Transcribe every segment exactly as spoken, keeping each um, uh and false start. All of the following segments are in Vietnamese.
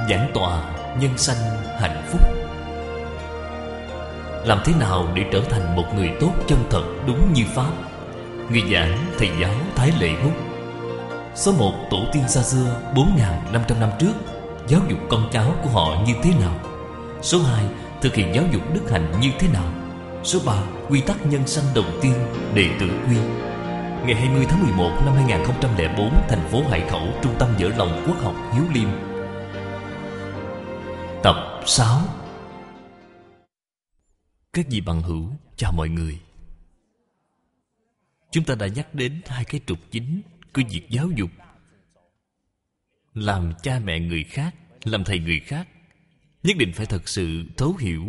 Giảng tọa nhân sanh hạnh phúc. Làm thế nào để trở thành một người tốt chân thật đúng như Pháp? Người giảng thầy giáo Thái Lệ Hút. Số một, tổ tiên xa xưa bốn nghìn năm trăm năm trước giáo dục con cháu của họ như thế nào? Số hai, thực hiện giáo dục đức hạnh như thế nào? Số ba, quy tắc nhân sanh đầu tiên, đệ tử quy. Ngày hai mươi tháng mười một năm hai nghìn không trăm lẻ bốn, thành phố Hải Khẩu, Trung tâm Dở Lòng Quốc học Hiếu Liêm. Tập sáu. Các vị bằng hữu, chào mọi người. Chúng ta đã nhắc đến hai cái trục chính của việc giáo dục. Làm cha mẹ người khác, làm thầy người khác, nhất định phải thật sự thấu hiểu.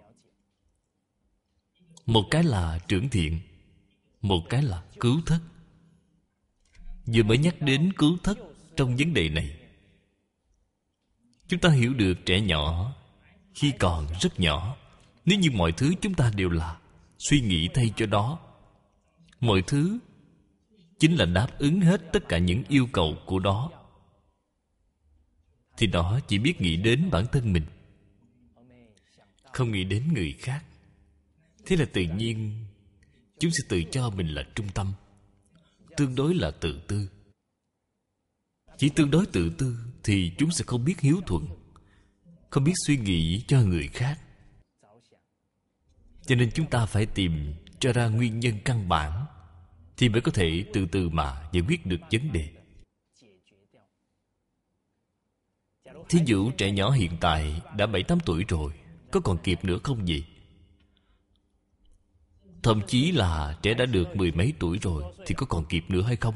Một cái là trưởng thiện, một cái là cứu thất. Vừa mới nhắc đến cứu thất trong vấn đề này, chúng ta hiểu được trẻ nhỏ khi còn rất nhỏ, nếu như mọi thứ chúng ta đều là suy nghĩ thay cho đó, mọi thứ chính là đáp ứng hết tất cả những yêu cầu của đó, thì nó chỉ biết nghĩ đến bản thân mình, không nghĩ đến người khác. Thế là tự nhiên chúng sẽ tự cho mình là trung tâm, tương đối là tự tư. Chỉ tương đối tự tư thì chúng sẽ không biết hiếu thuận, không biết suy nghĩ cho người khác. Cho nên chúng ta phải tìm cho ra nguyên nhân căn bản, thì mới có thể từ từ mà giải quyết được vấn đề. Thí dụ trẻ nhỏ hiện tại đã bảy tám tuổi rồi, có còn kịp nữa không vậy? Thậm chí là trẻ đã được mười mấy tuổi rồi, thì có còn kịp nữa hay không?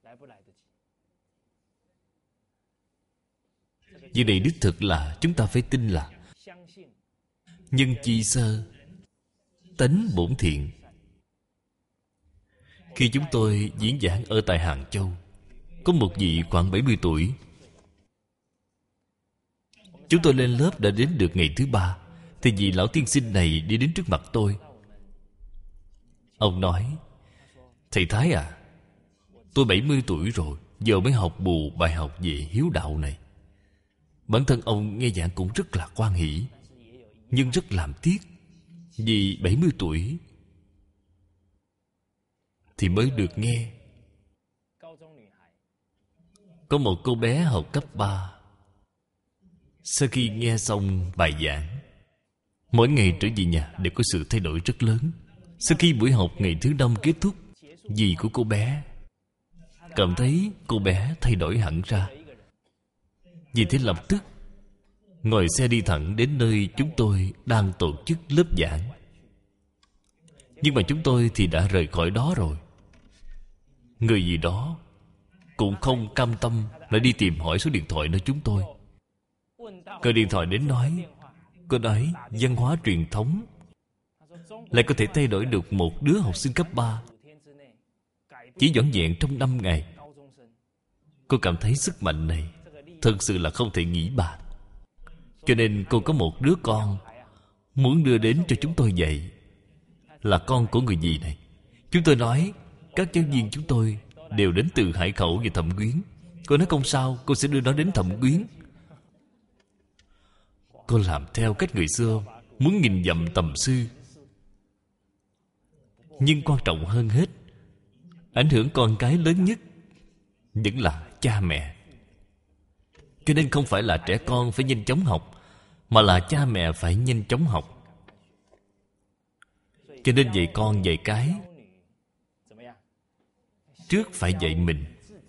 Vì đây đích thực là chúng ta phải tin là nhân chi sơ, tánh bổn thiện. Khi chúng tôi diễn giảng ở tại Hàng Châu, có một vị khoảng bảy mươi tuổi. Chúng tôi lên lớp đã đến được ngày thứ ba, thì vị lão tiên sinh này đi đến trước mặt tôi. Ông nói: "Thầy Thái à, tôi bảy mươi tuổi rồi, giờ mới học bù bài học về hiếu đạo này." Bản thân ông nghe giảng cũng rất là hoan hỷ, nhưng rất làm tiếc, vì bảy mươi tuổi thì mới được nghe. Có một cô bé học cấp ba, sau khi nghe xong bài giảng, mỗi ngày trở về nhà đều có sự thay đổi rất lớn. Sau khi buổi học ngày thứ năm kết thúc, dì của cô bé cảm thấy cô bé thay đổi hẳn ra. Vì thế lập tức ngồi xe đi thẳng đến nơi chúng tôi đang tổ chức lớp giảng. Nhưng mà chúng tôi thì đã rời khỏi đó rồi. Người gì đó cũng không cam tâm lại đi tìm hỏi số điện thoại nơi chúng tôi. Gọi điện thoại đến nói, cô nói văn hóa truyền thống lại có thể thay đổi được một đứa học sinh cấp ba chỉ vỏn vẹn trong năm ngày. Cô cảm thấy sức mạnh này thật sự là không thể nghĩ bàn. Cho nên cô có một đứa con muốn đưa đến cho chúng tôi dạy, là con của người gì này. Chúng tôi nói các giáo viên chúng tôi đều đến từ Hải Khẩu và Thẩm Quyến. Cô nói không sao, cô sẽ đưa nó đến Thẩm Quyến. Cô làm theo cách người xưa, muốn nghìn dặm tầm sư. Nhưng quan trọng hơn hết, ảnh hưởng con cái lớn nhất vẫn là cha mẹ. Cho nên không phải là trẻ con phải nhanh chóng học, mà là cha mẹ phải nhanh chóng học. Cho nên dạy con dạy cái, trước phải dạy mình.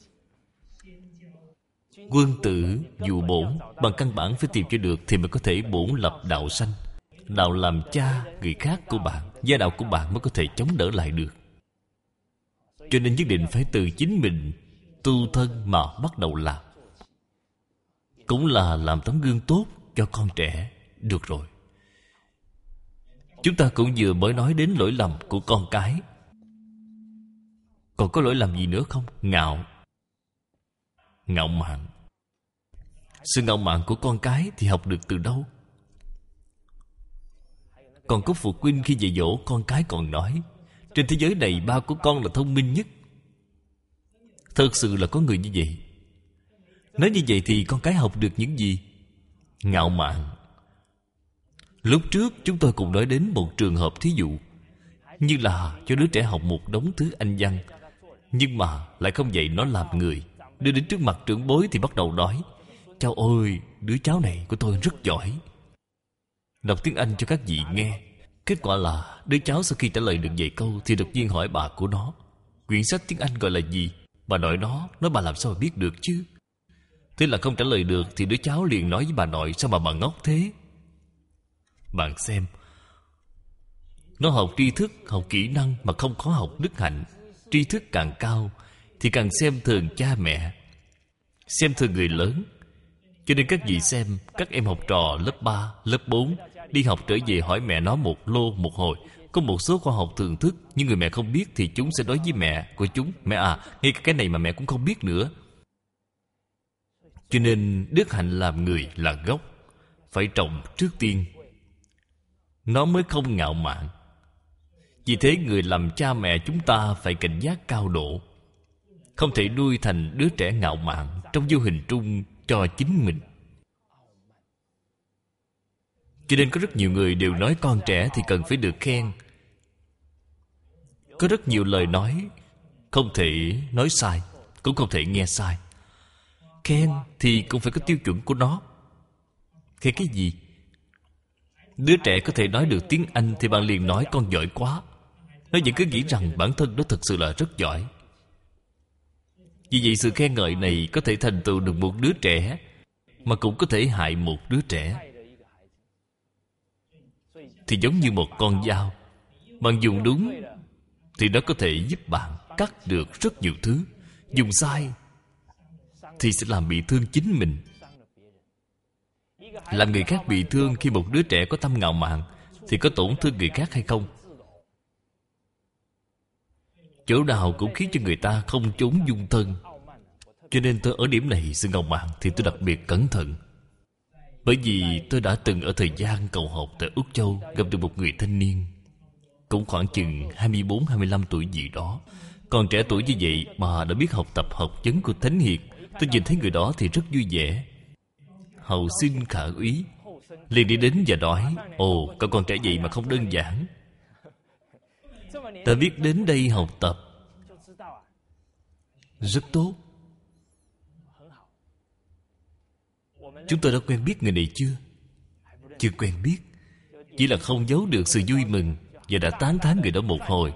Quân tử dụ bổn, bằng căn bản phải tìm cho được thì mới có thể bổn lập đạo sanh. Đạo làm cha người khác của bạn, gia đạo của bạn mới có thể chống đỡ lại được. Cho nên nhất định phải từ chính mình tu thân mà bắt đầu làm. Cũng là làm tấm gương tốt cho con trẻ. Được rồi, chúng ta cũng vừa mới nói đến lỗi lầm của con cái. Còn có lỗi lầm gì nữa không? Ngạo. Ngạo mạn. Sự ngạo mạn của con cái thì học được từ đâu? Còn có phụ huynh khi dạy dỗ con cái còn nói, trên thế giới này ba của con là thông minh nhất. Thật sự là có người như vậy. Nói như vậy thì con cái học được những gì? ngạo mạn. Lúc trước chúng tôi cũng nói đến một trường hợp thí dụ, như là cho đứa trẻ học một đống thứ Anh văn, nhưng mà lại không dạy nó làm người. Đưa đến trước mặt trưởng bối thì bắt đầu nói: cháu ơi, đứa cháu này của tôi rất giỏi, đọc tiếng Anh cho các vị nghe. Kết quả là đứa cháu sau khi trả lời được vài câu thì đột nhiên hỏi bà của nó: quyển sách tiếng Anh gọi là gì? Bà nội nó nói: bà làm sao mà biết được chứ? Thế là không trả lời được thì đứa cháu liền nói với bà nội: sao mà bà ngốc thế? Bạn xem, nó học tri thức, học kỹ năng mà không có học đức hạnh. Tri thức càng cao thì càng xem thường cha mẹ, xem thường người lớn. Cho nên các vị xem, các em học trò lớp ba, lớp bốn đi học trở về hỏi mẹ nó một lô một hồi. Có một số khoa học thường thức nhưng người mẹ không biết thì chúng sẽ nói với mẹ của chúng: mẹ à, ngay cả cái này mà mẹ cũng không biết nữa. Cho nên đức hạnh làm người là gốc, phải trồng trước tiên, nó mới không ngạo mạn. Vì thế người làm cha mẹ chúng ta phải cảnh giác cao độ, không thể nuôi thành đứa trẻ ngạo mạn trong vô hình trung cho chính mình. Cho nên có rất nhiều người đều nói con trẻ thì cần phải được khen. Có rất nhiều lời nói không thể nói sai, cũng không thể nghe sai. Khen thì cũng phải có tiêu chuẩn của nó. Khen cái gì? Đứa trẻ có thể nói được tiếng Anh thì bạn liền nói con giỏi quá. Nó vẫn cứ nghĩ rằng bản thân nó thực sự là rất giỏi. Vì vậy sự khen ngợi này có thể thành tựu được một đứa trẻ, mà cũng có thể hại một đứa trẻ. Thì giống như một con dao, bạn dùng đúng thì nó có thể giúp bạn cắt được rất nhiều thứ. Dùng sai thì sẽ làm bị thương chính mình. Làm người khác bị thương khi một đứa trẻ có tâm ngạo mạn thì có tổn thương người khác hay không? Chỗ nào cũng khiến cho người ta không trốn dung thân. Cho nên tôi ở điểm này, sự ngạo mạn thì tôi đặc biệt cẩn thận. Bởi vì tôi đã từng ở thời gian cầu học tại Úc Châu gặp được một người thanh niên, cũng khoảng chừng hai mươi bốn hai mươi lăm tuổi gì đó. Còn trẻ tuổi như vậy mà đã biết học tập học vấn của Thánh Hiền. Tôi nhìn thấy người đó thì rất vui vẻ, hậu sinh khả úy, liền đi đến và nói: ồ, cậu còn trẻ vậy mà không đơn giản. Ta biết đến đây học tập rất tốt. Chúng tôi đã quen biết người này chưa? Chưa quen biết. Chỉ là không giấu được sự vui mừng và đã tán thán người đó một hồi.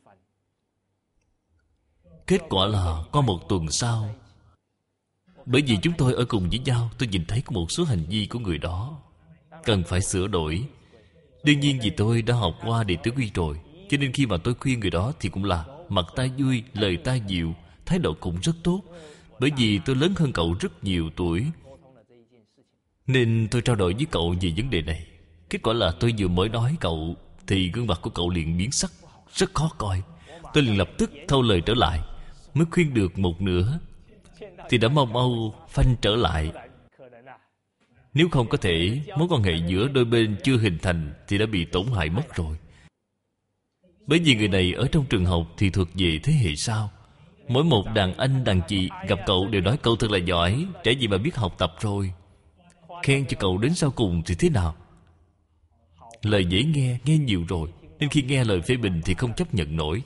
Kết quả là qua một tuần sau, bởi vì chúng tôi ở cùng với nhau, tôi nhìn thấy có một số hành vi của người đó cần phải sửa đổi. Đương nhiên vì tôi đã học qua Đệ Tử Quy rồi, cho nên khi mà tôi khuyên người đó thì cũng là mặt ta vui, lời ta dịu, thái độ cũng rất tốt. Bởi vì tôi lớn hơn cậu rất nhiều tuổi, nên tôi trao đổi với cậu về vấn đề này. Kết quả là tôi vừa mới nói cậu thì gương mặt của cậu liền biến sắc, rất khó coi. Tôi liền lập tức thâu lời trở lại. Mới khuyên được một nửa thì đã mau mau phanh trở lại. Nếu không có thể, mối quan hệ giữa đôi bên chưa hình thành thì đã bị tổn hại mất rồi. Bởi vì người này ở trong trường học thì thuộc về thế hệ sau. Mỗi một đàn anh đàn chị gặp cậu đều nói cậu thật là giỏi, trẻ gì mà biết học tập rồi. Khen cho cậu đến sau cùng thì thế nào? Lời dễ nghe, nghe nhiều rồi, nên khi nghe lời phê bình thì không chấp nhận nổi.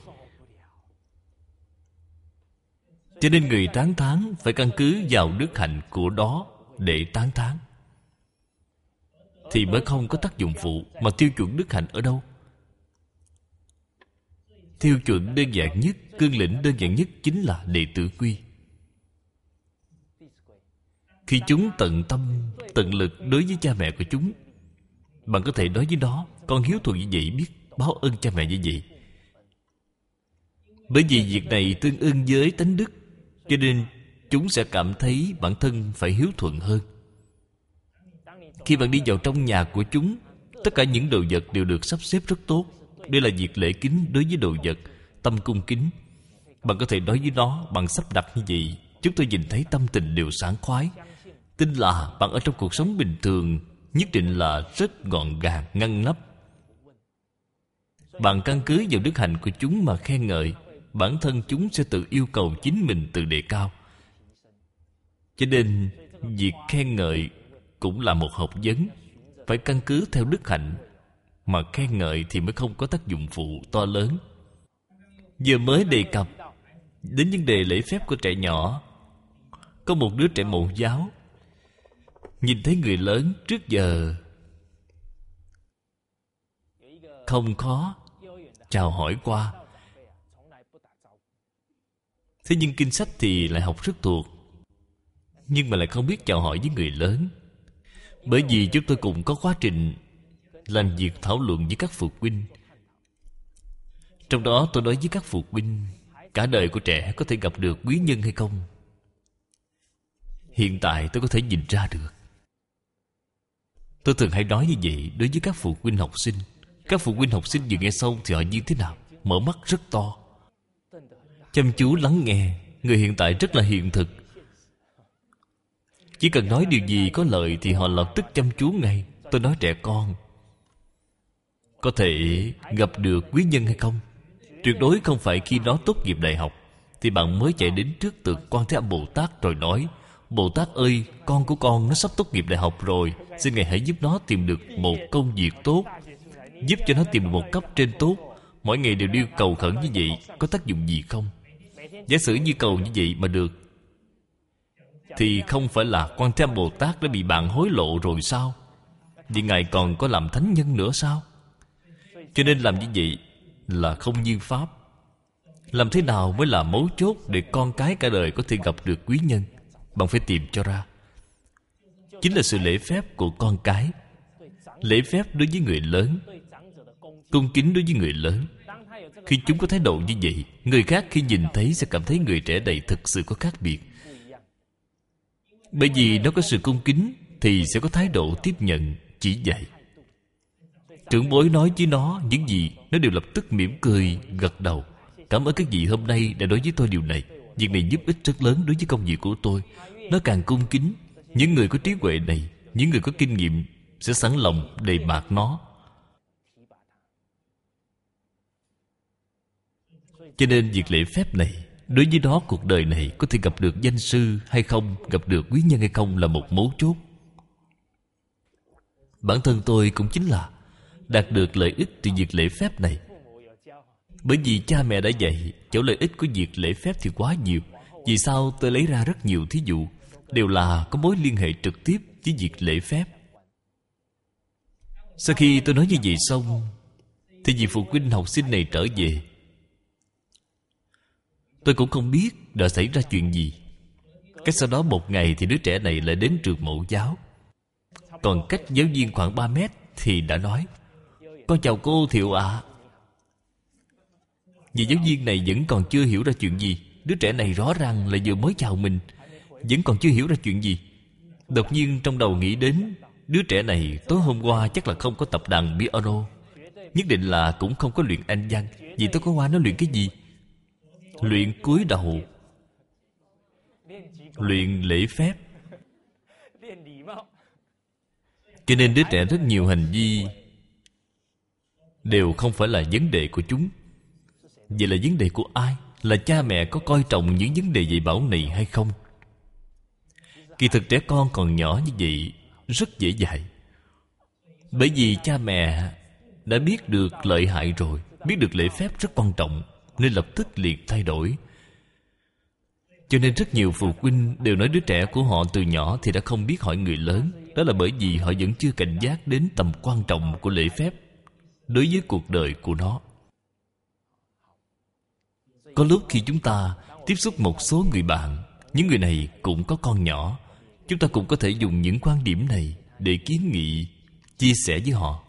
Cho nên người tán thán phải căn cứ vào đức hạnh của đó để tán thán, thì mới không có tác dụng phụ. Mà tiêu chuẩn đức hạnh ở đâu? Tiêu chuẩn đơn giản nhất, cương lĩnh đơn giản nhất chính là Đệ Tử Quy. Khi chúng tận tâm, tận lực đối với cha mẹ của chúng, bạn có thể nói với nó: con hiếu thuận như vậy, biết báo ơn cha mẹ như vậy. Bởi vì việc này tương ưng với tánh đức, cho nên chúng sẽ cảm thấy bản thân phải hiếu thuận hơn. Khi bạn đi vào trong nhà của chúng, tất cả những đồ vật đều được sắp xếp rất tốt. Đây là việc lễ kính đối với đồ vật, tâm cung kính. Bạn có thể nói với nó: bạn sắp đặt như vậy, chúng tôi nhìn thấy tâm tình đều sảng khoái. Tin là bạn ở trong cuộc sống bình thường nhất định là rất gọn gàng, ngăn nắp. Bạn căn cứ vào đức hạnh của chúng mà khen ngợi, bản thân chúng sẽ tự yêu cầu chính mình tự đề cao. Cho nên việc khen ngợi cũng là một học vấn. Phải căn cứ theo đức hạnh mà khen ngợi thì mới không có tác dụng phụ to lớn. Giờ mới đề cập đến vấn đề lễ phép của trẻ nhỏ. Có một đứa trẻ mẫu giáo nhìn thấy người lớn trước giờ không có chào hỏi qua. Thế nhưng kinh sách thì lại học rất thuộc, nhưng mà lại không biết chào hỏi với người lớn. Bởi vì chúng tôi cũng có quá trình làm việc thảo luận với các phụ huynh. Trong đó tôi nói với các phụ huynh, cả đời của trẻ có thể gặp được quý nhân hay không? Hiện tại tôi có thể nhìn ra được. Tôi thường hay nói như vậy đối với các phụ huynh học sinh. Các phụ huynh học sinh vừa nghe xong thì họ như thế nào? Mở mắt rất to, chăm chú lắng nghe. Người hiện tại rất là hiện thực. Chỉ cần nói điều gì có lợi thì họ lập tức chăm chú ngay. Tôi nói trẻ con có thể gặp được quý nhân hay không? Tuyệt đối không phải khi nó tốt nghiệp đại học thì bạn mới chạy đến trước tượng Quan Thế Âm Bồ Tát rồi nói: Bồ Tát ơi, con của con nó sắp tốt nghiệp đại học rồi, xin Ngài hãy giúp nó tìm được một công việc tốt, giúp cho nó tìm được một cấp trên tốt. Mỗi ngày đều đi cầu khẩn như vậy, có tác dụng gì không? Giả sử như cầu như vậy mà được, thì không phải là Quan Thế Âm Bồ Tát đã bị bạn hối lộ rồi sao? Vì Ngài còn có làm thánh nhân nữa sao? Cho nên làm như vậy là không như pháp. Làm thế nào mới là mấu chốt để con cái cả đời có thể gặp được quý nhân? Bạn phải tìm cho ra. Chính là sự lễ phép của con cái. Lễ phép đối với người lớn, cung kính đối với người lớn. Khi chúng có thái độ như vậy, người khác khi nhìn thấy sẽ cảm thấy người trẻ này thực sự có khác biệt. Bởi vì nó có sự cung kính thì sẽ có thái độ tiếp nhận, chỉ dạy. Trưởng bối nói với nó những gì, nó đều lập tức mỉm cười, gật đầu. Cảm ơn các vị hôm nay đã nói với tôi điều này. Việc này giúp ích rất lớn đối với công việc của tôi. Nó càng cung kính. Những người có trí huệ này, những người có kinh nghiệm sẽ sẵn lòng đề bạt nó. Cho nên việc lễ phép này, đối với nó cuộc đời này có thể gặp được danh sư hay không, gặp được quý nhân hay không là một mấu chốt. Bản thân tôi cũng chính là đạt được lợi ích từ việc lễ phép này. Bởi vì cha mẹ đã dạy, chỗ lợi ích của việc lễ phép thì quá nhiều. Vì sao tôi lấy ra rất nhiều thí dụ, đều là có mối liên hệ trực tiếp với việc lễ phép. Sau khi tôi nói như vậy xong, thì vị phụ huynh học sinh này trở về. Tôi cũng không biết đã xảy ra chuyện gì. Cách sau đó một ngày thì đứa trẻ này lại đến trường mẫu giáo. Còn cách giáo viên khoảng ba mét thì đã nói: Con chào cô Thiệu ạ. À. Vì giáo viên này vẫn còn chưa hiểu ra chuyện gì. Đứa trẻ này rõ ràng là vừa mới chào mình, vẫn còn chưa hiểu ra chuyện gì. Đột nhiên trong đầu nghĩ đến, đứa trẻ này tối hôm qua chắc là không có tập đàn piano, nhất định là cũng không có luyện Anh văn. Vì tối hôm qua nó luyện cái gì? Luyện cúi đầu, luyện lễ phép. Cho nên đứa trẻ rất nhiều hành vi đều không phải là vấn đề của chúng. Vậy là vấn đề của ai? Là cha mẹ có coi trọng những vấn đề dạy bảo này hay không? Kỳ thực trẻ con còn nhỏ như vậy rất dễ dạy. Bởi vì cha mẹ đã biết được lợi hại rồi, biết được lễ phép rất quan trọng, nên lập tức liền thay đổi. Cho nên rất nhiều phụ huynh đều nói đứa trẻ của họ từ nhỏ thì đã không biết hỏi người lớn. Đó là bởi vì họ vẫn chưa cảnh giác đến tầm quan trọng của lễ phép đối với cuộc đời của nó. Có lúc khi chúng ta tiếp xúc một số người bạn, những người này cũng có con nhỏ, chúng ta cũng có thể dùng những quan điểm này để kiến nghị, chia sẻ với họ.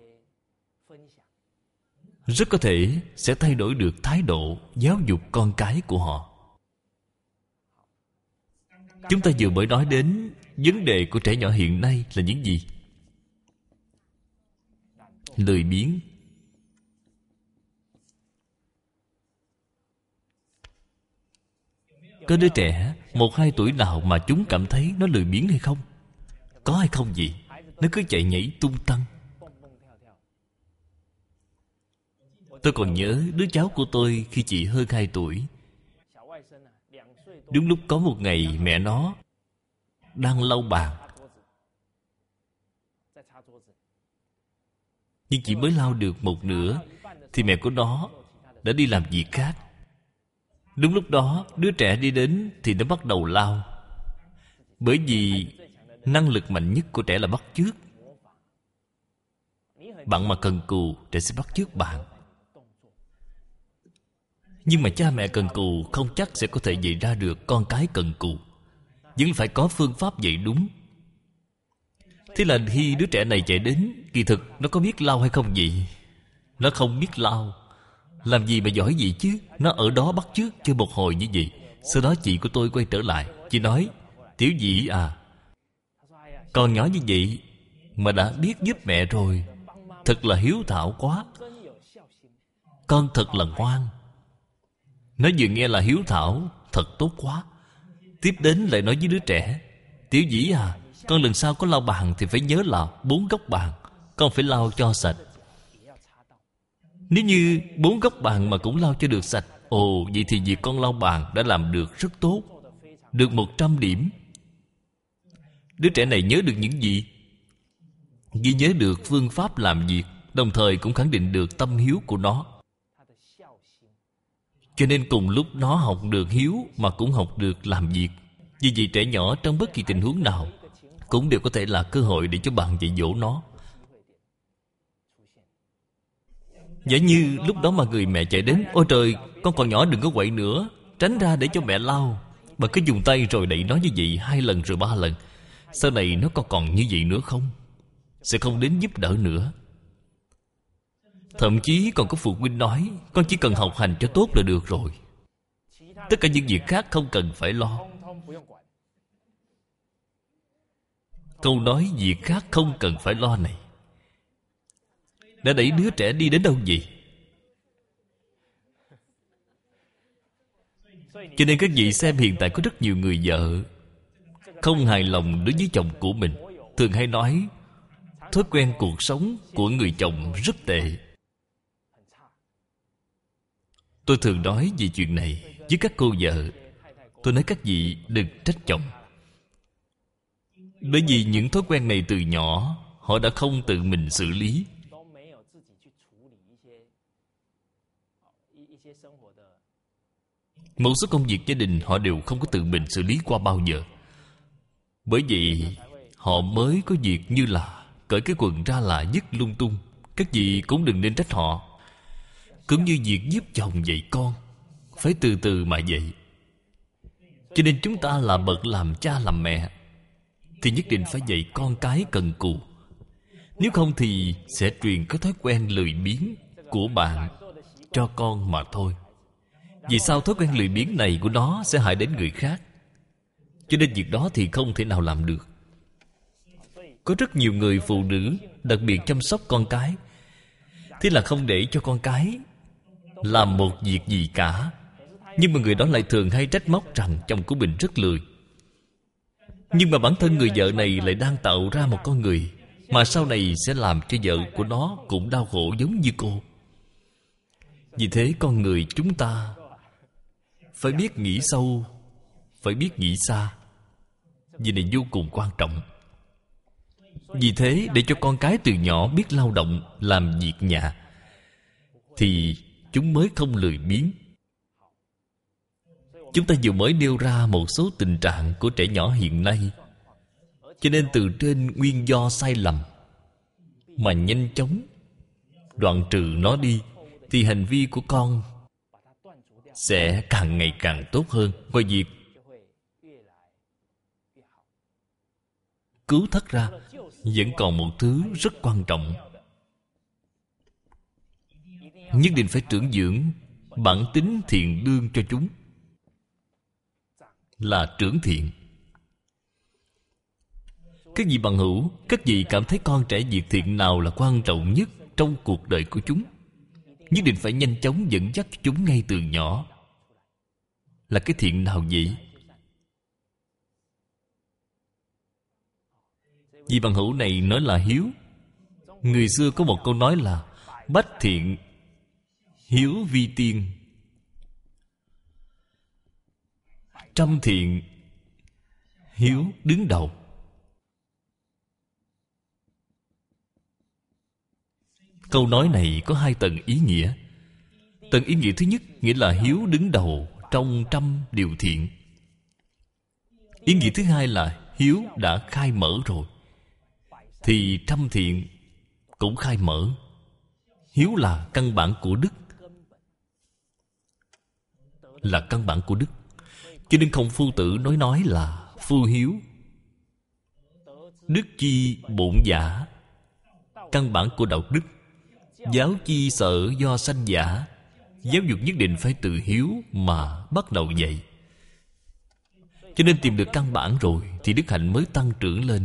Rất có thể sẽ thay đổi được thái độ giáo dục con cái của họ. Chúng ta vừa mới nói đến vấn đề của trẻ nhỏ hiện nay là những gì? Lười biếng. Có đứa trẻ một hai tuổi nào mà chúng cảm thấy nó lười biếng hay không? Có hay không gì? Nó cứ chạy nhảy tung tăng. Tôi còn nhớ đứa cháu của tôi khi chỉ hơn hai tuổi. Đúng lúc có một ngày mẹ nó đang lau bàn, Nhưng chỉ mới lau được một nửa thì mẹ của nó đã đi làm việc khác. Đúng lúc đó đứa trẻ đi đến thì nó bắt đầu lau. Bởi vì năng lực mạnh nhất của trẻ là bắt chước. Bạn mà cần cù, trẻ sẽ bắt chước bạn. Nhưng mà cha mẹ cần cù không chắc sẽ có thể dạy ra được con cái cần cù. Vẫn phải có phương pháp dạy đúng. Thế là khi đứa trẻ này chạy đến, kỳ thực nó có biết lau hay không vậy? Nó không biết lau. Làm gì mà giỏi gì chứ? Nó ở đó bắt chước chơi một hồi như vậy. Sau đó chị của tôi quay trở lại. Chị nói: Tiểu Dĩ à, con nhỏ như vậy mà đã biết giúp mẹ rồi, thật là hiếu thảo quá. Con thật là ngoan. Nó vừa nghe là hiếu thảo, thật tốt quá. Tiếp đến lại nói với đứa trẻ: Tiểu Dĩ à, con lần sau có lau bàn thì phải nhớ là bốn góc bàn, con phải lau cho sạch. Nếu như bốn góc bàn mà cũng lau cho được sạch, ồ, vậy thì việc con lau bàn đã làm được rất tốt, được một trăm điểm. Đứa trẻ này nhớ được những gì? Ghi nhớ được phương pháp làm việc, đồng thời cũng khẳng định được tâm hiếu của nó. Cho nên cùng lúc nó học được hiếu mà cũng học được làm việc. Vì vậy trẻ nhỏ trong bất kỳ tình huống nào cũng đều có thể là cơ hội để cho bạn dạy dỗ nó. Giả như lúc đó mà người mẹ chạy đến: Ôi trời, con còn nhỏ đừng có quậy nữa, tránh ra để cho mẹ lau. Bà cứ dùng tay rồi đẩy nó như vậy hai lần rồi ba lần. Sau này nó có còn như vậy nữa không? Sẽ không đến giúp đỡ nữa. Thậm chí còn có phụ huynh nói: Con chỉ cần học hành cho tốt là được rồi, tất cả những việc khác không cần phải lo. Câu nói việc khác không cần phải lo này đã đẩy đứa trẻ đi đến đâu vậy? Cho nên các vị xem, hiện tại có rất nhiều người vợ không hài lòng đối với chồng của mình, thường hay nói thói quen cuộc sống của người chồng rất tệ. Tôi thường nói về chuyện này với các cô vợ. Tôi nói các vị đừng trách chồng, bởi vì những thói quen này từ nhỏ họ đã không tự mình xử lý. Một số công việc gia đình họ đều không có tự mình xử lý qua bao giờ. Bởi vậy họ mới có việc như là cởi cái quần ra là dứt lung tung. Các vị cũng đừng nên trách họ. Cũng như việc giúp chồng dạy con, phải từ từ mà dạy. Cho nên chúng ta là bậc làm cha làm mẹ thì nhất định phải dạy con cái cần cù. Nếu không thì sẽ truyền cái thói quen lười biếng của bạn cho con mà thôi. Vì sao thói quen lười biếng này của nó sẽ hại đến người khác? Cho nên việc đó thì không thể nào làm được. Có rất nhiều người phụ nữ đặc biệt chăm sóc con cái, thế là không để cho con cái làm một việc gì cả. Nhưng mà người đó lại thường hay trách móc rằng chồng của mình rất lười. Nhưng mà bản thân người vợ này lại đang tạo ra một con người mà sau này sẽ làm cho vợ của nó cũng đau khổ giống như cô. Vì thế con người chúng ta phải biết nghĩ sâu, phải biết nghĩ xa. Vì này vô cùng quan trọng. Vì thế để cho con cái từ nhỏ biết lao động, làm việc nhà, thì chúng mới không lười biếng. Chúng ta vừa mới nêu ra một số tình trạng của trẻ nhỏ hiện nay. Cho nên từ trên nguyên do sai lầm mà nhanh chóng đoạn trừ nó đi, thì hành vi của con sẽ càng ngày càng tốt hơn. Ngoài việc cứu thất ra, vẫn còn một thứ rất quan trọng. Nhất định phải trưởng dưỡng bản tính thiện lương cho chúng, là trưởng thiện. Các vị bằng hữu, các vị cảm thấy con trẻ việc thiện nào là quan trọng nhất trong cuộc đời của chúng? Nhất định phải nhanh chóng dẫn dắt chúng ngay từ nhỏ. Là cái thiện nào vậy? Vị bằng hữu này nói là hiếu. Người xưa có một câu nói là bách thiện hiếu vi tiên, trăm thiện hiếu đứng đầu. Câu nói này có hai tầng ý nghĩa. Tầng ý nghĩa thứ nhất nghĩa là hiếu đứng đầu trong trăm điều thiện. Ý nghĩa thứ hai là hiếu đã khai mở rồi thì trăm thiện cũng khai mở. Hiếu là căn bản của đức, là căn bản của đức. Cho nên không Phu Tử nói nói là phu hiếu, đức chi bổn giả, căn bản của đạo đức. Giáo chi sở do sanh giả. Giáo dục nhất định phải từ hiếu mà bắt đầu dạy. Cho nên tìm được căn bản rồi thì đức hạnh mới tăng trưởng lên.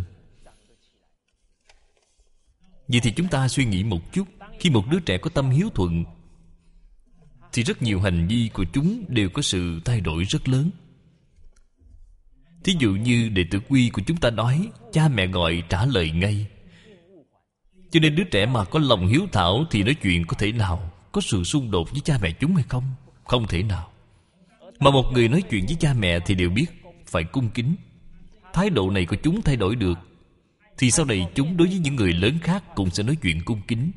Vậy thì chúng ta suy nghĩ một chút. Khi một đứa trẻ có tâm hiếu thuận thì rất nhiều hành vi của chúng đều có sự thay đổi rất lớn. Thí dụ như đệ tử quy của chúng ta nói, cha mẹ gọi trả lời ngay. Cho nên đứa trẻ mà có lòng hiếu thảo thì nói chuyện có thể nào có sự xung đột với cha mẹ chúng hay không? Không thể nào. Mà một người nói chuyện với cha mẹ thì đều biết phải cung kính. Thái độ này của chúng thay đổi được thì sau này chúng đối với những người lớn khác cũng sẽ nói chuyện cung kính.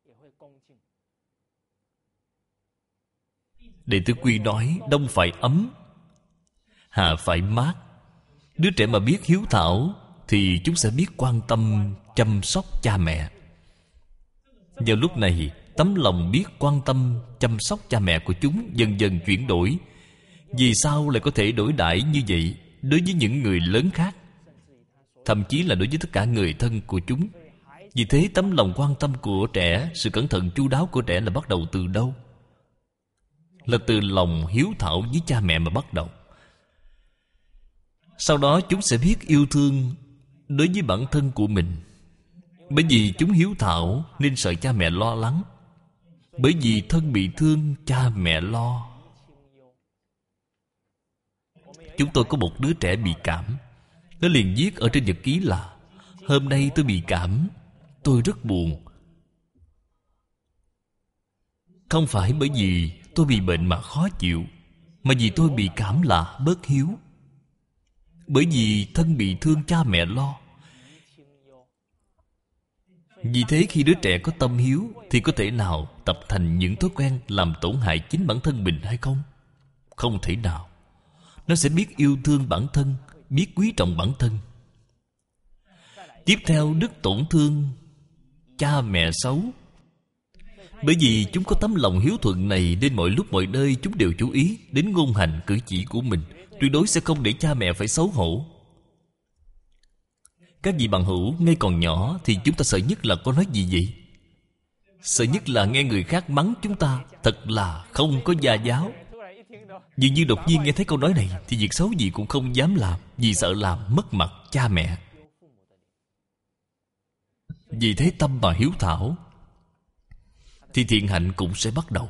Đệ tử quy nói, đông phải ấm, hạ phải mát. Đứa trẻ mà biết hiếu thảo thì chúng sẽ biết quan tâm chăm sóc cha mẹ. Vào lúc này, tấm lòng biết quan tâm chăm sóc cha mẹ của chúng dần dần chuyển đổi. Vì sao lại có thể đối đãi như vậy đối với những người lớn khác, thậm chí là đối với tất cả người thân của chúng? Vì thế tấm lòng quan tâm của trẻ, sự cẩn thận chu đáo của trẻ là bắt đầu từ đâu? Là từ lòng hiếu thảo với cha mẹ mà bắt đầu. Sau đó chúng sẽ biết yêu thương đối với bản thân của mình. Bởi vì chúng hiếu thảo nên sợ cha mẹ lo lắng. Bởi vì thân bị thương, cha mẹ lo. Chúng tôi có một đứa trẻ bị cảm. Nó liền viết ở trên nhật ký là: hôm nay tôi bị cảm, tôi rất buồn. Không phải bởi vì tôi bị bệnh mà khó chịu, mà vì tôi bị cảm là bớt hiếu. Bởi vì thân bị thương, cha mẹ lo. Vì thế khi đứa trẻ có tâm hiếu thì có thể nào tập thành những thói quen làm tổn hại chính bản thân mình hay không? Không thể nào. Nó sẽ biết yêu thương bản thân, biết quý trọng bản thân. Tiếp theo, đức tổn thương cha mẹ xấu. Bởi vì chúng có tấm lòng hiếu thuận này nên mọi lúc mọi nơi chúng đều chú ý đến ngôn hành cử chỉ của mình, tuyệt đối sẽ không để cha mẹ phải xấu hổ. Các vị bằng hữu ngay còn nhỏ thì chúng ta sợ nhất là có nói gì vậy? Sợ nhất là nghe người khác mắng chúng ta thật là không có gia giáo. Dường như đột nhiên nghe thấy câu nói này thì việc xấu gì cũng không dám làm, vì sợ làm mất mặt cha mẹ. Vì thế tâm mà hiếu thảo thì thiện hạnh cũng sẽ bắt đầu.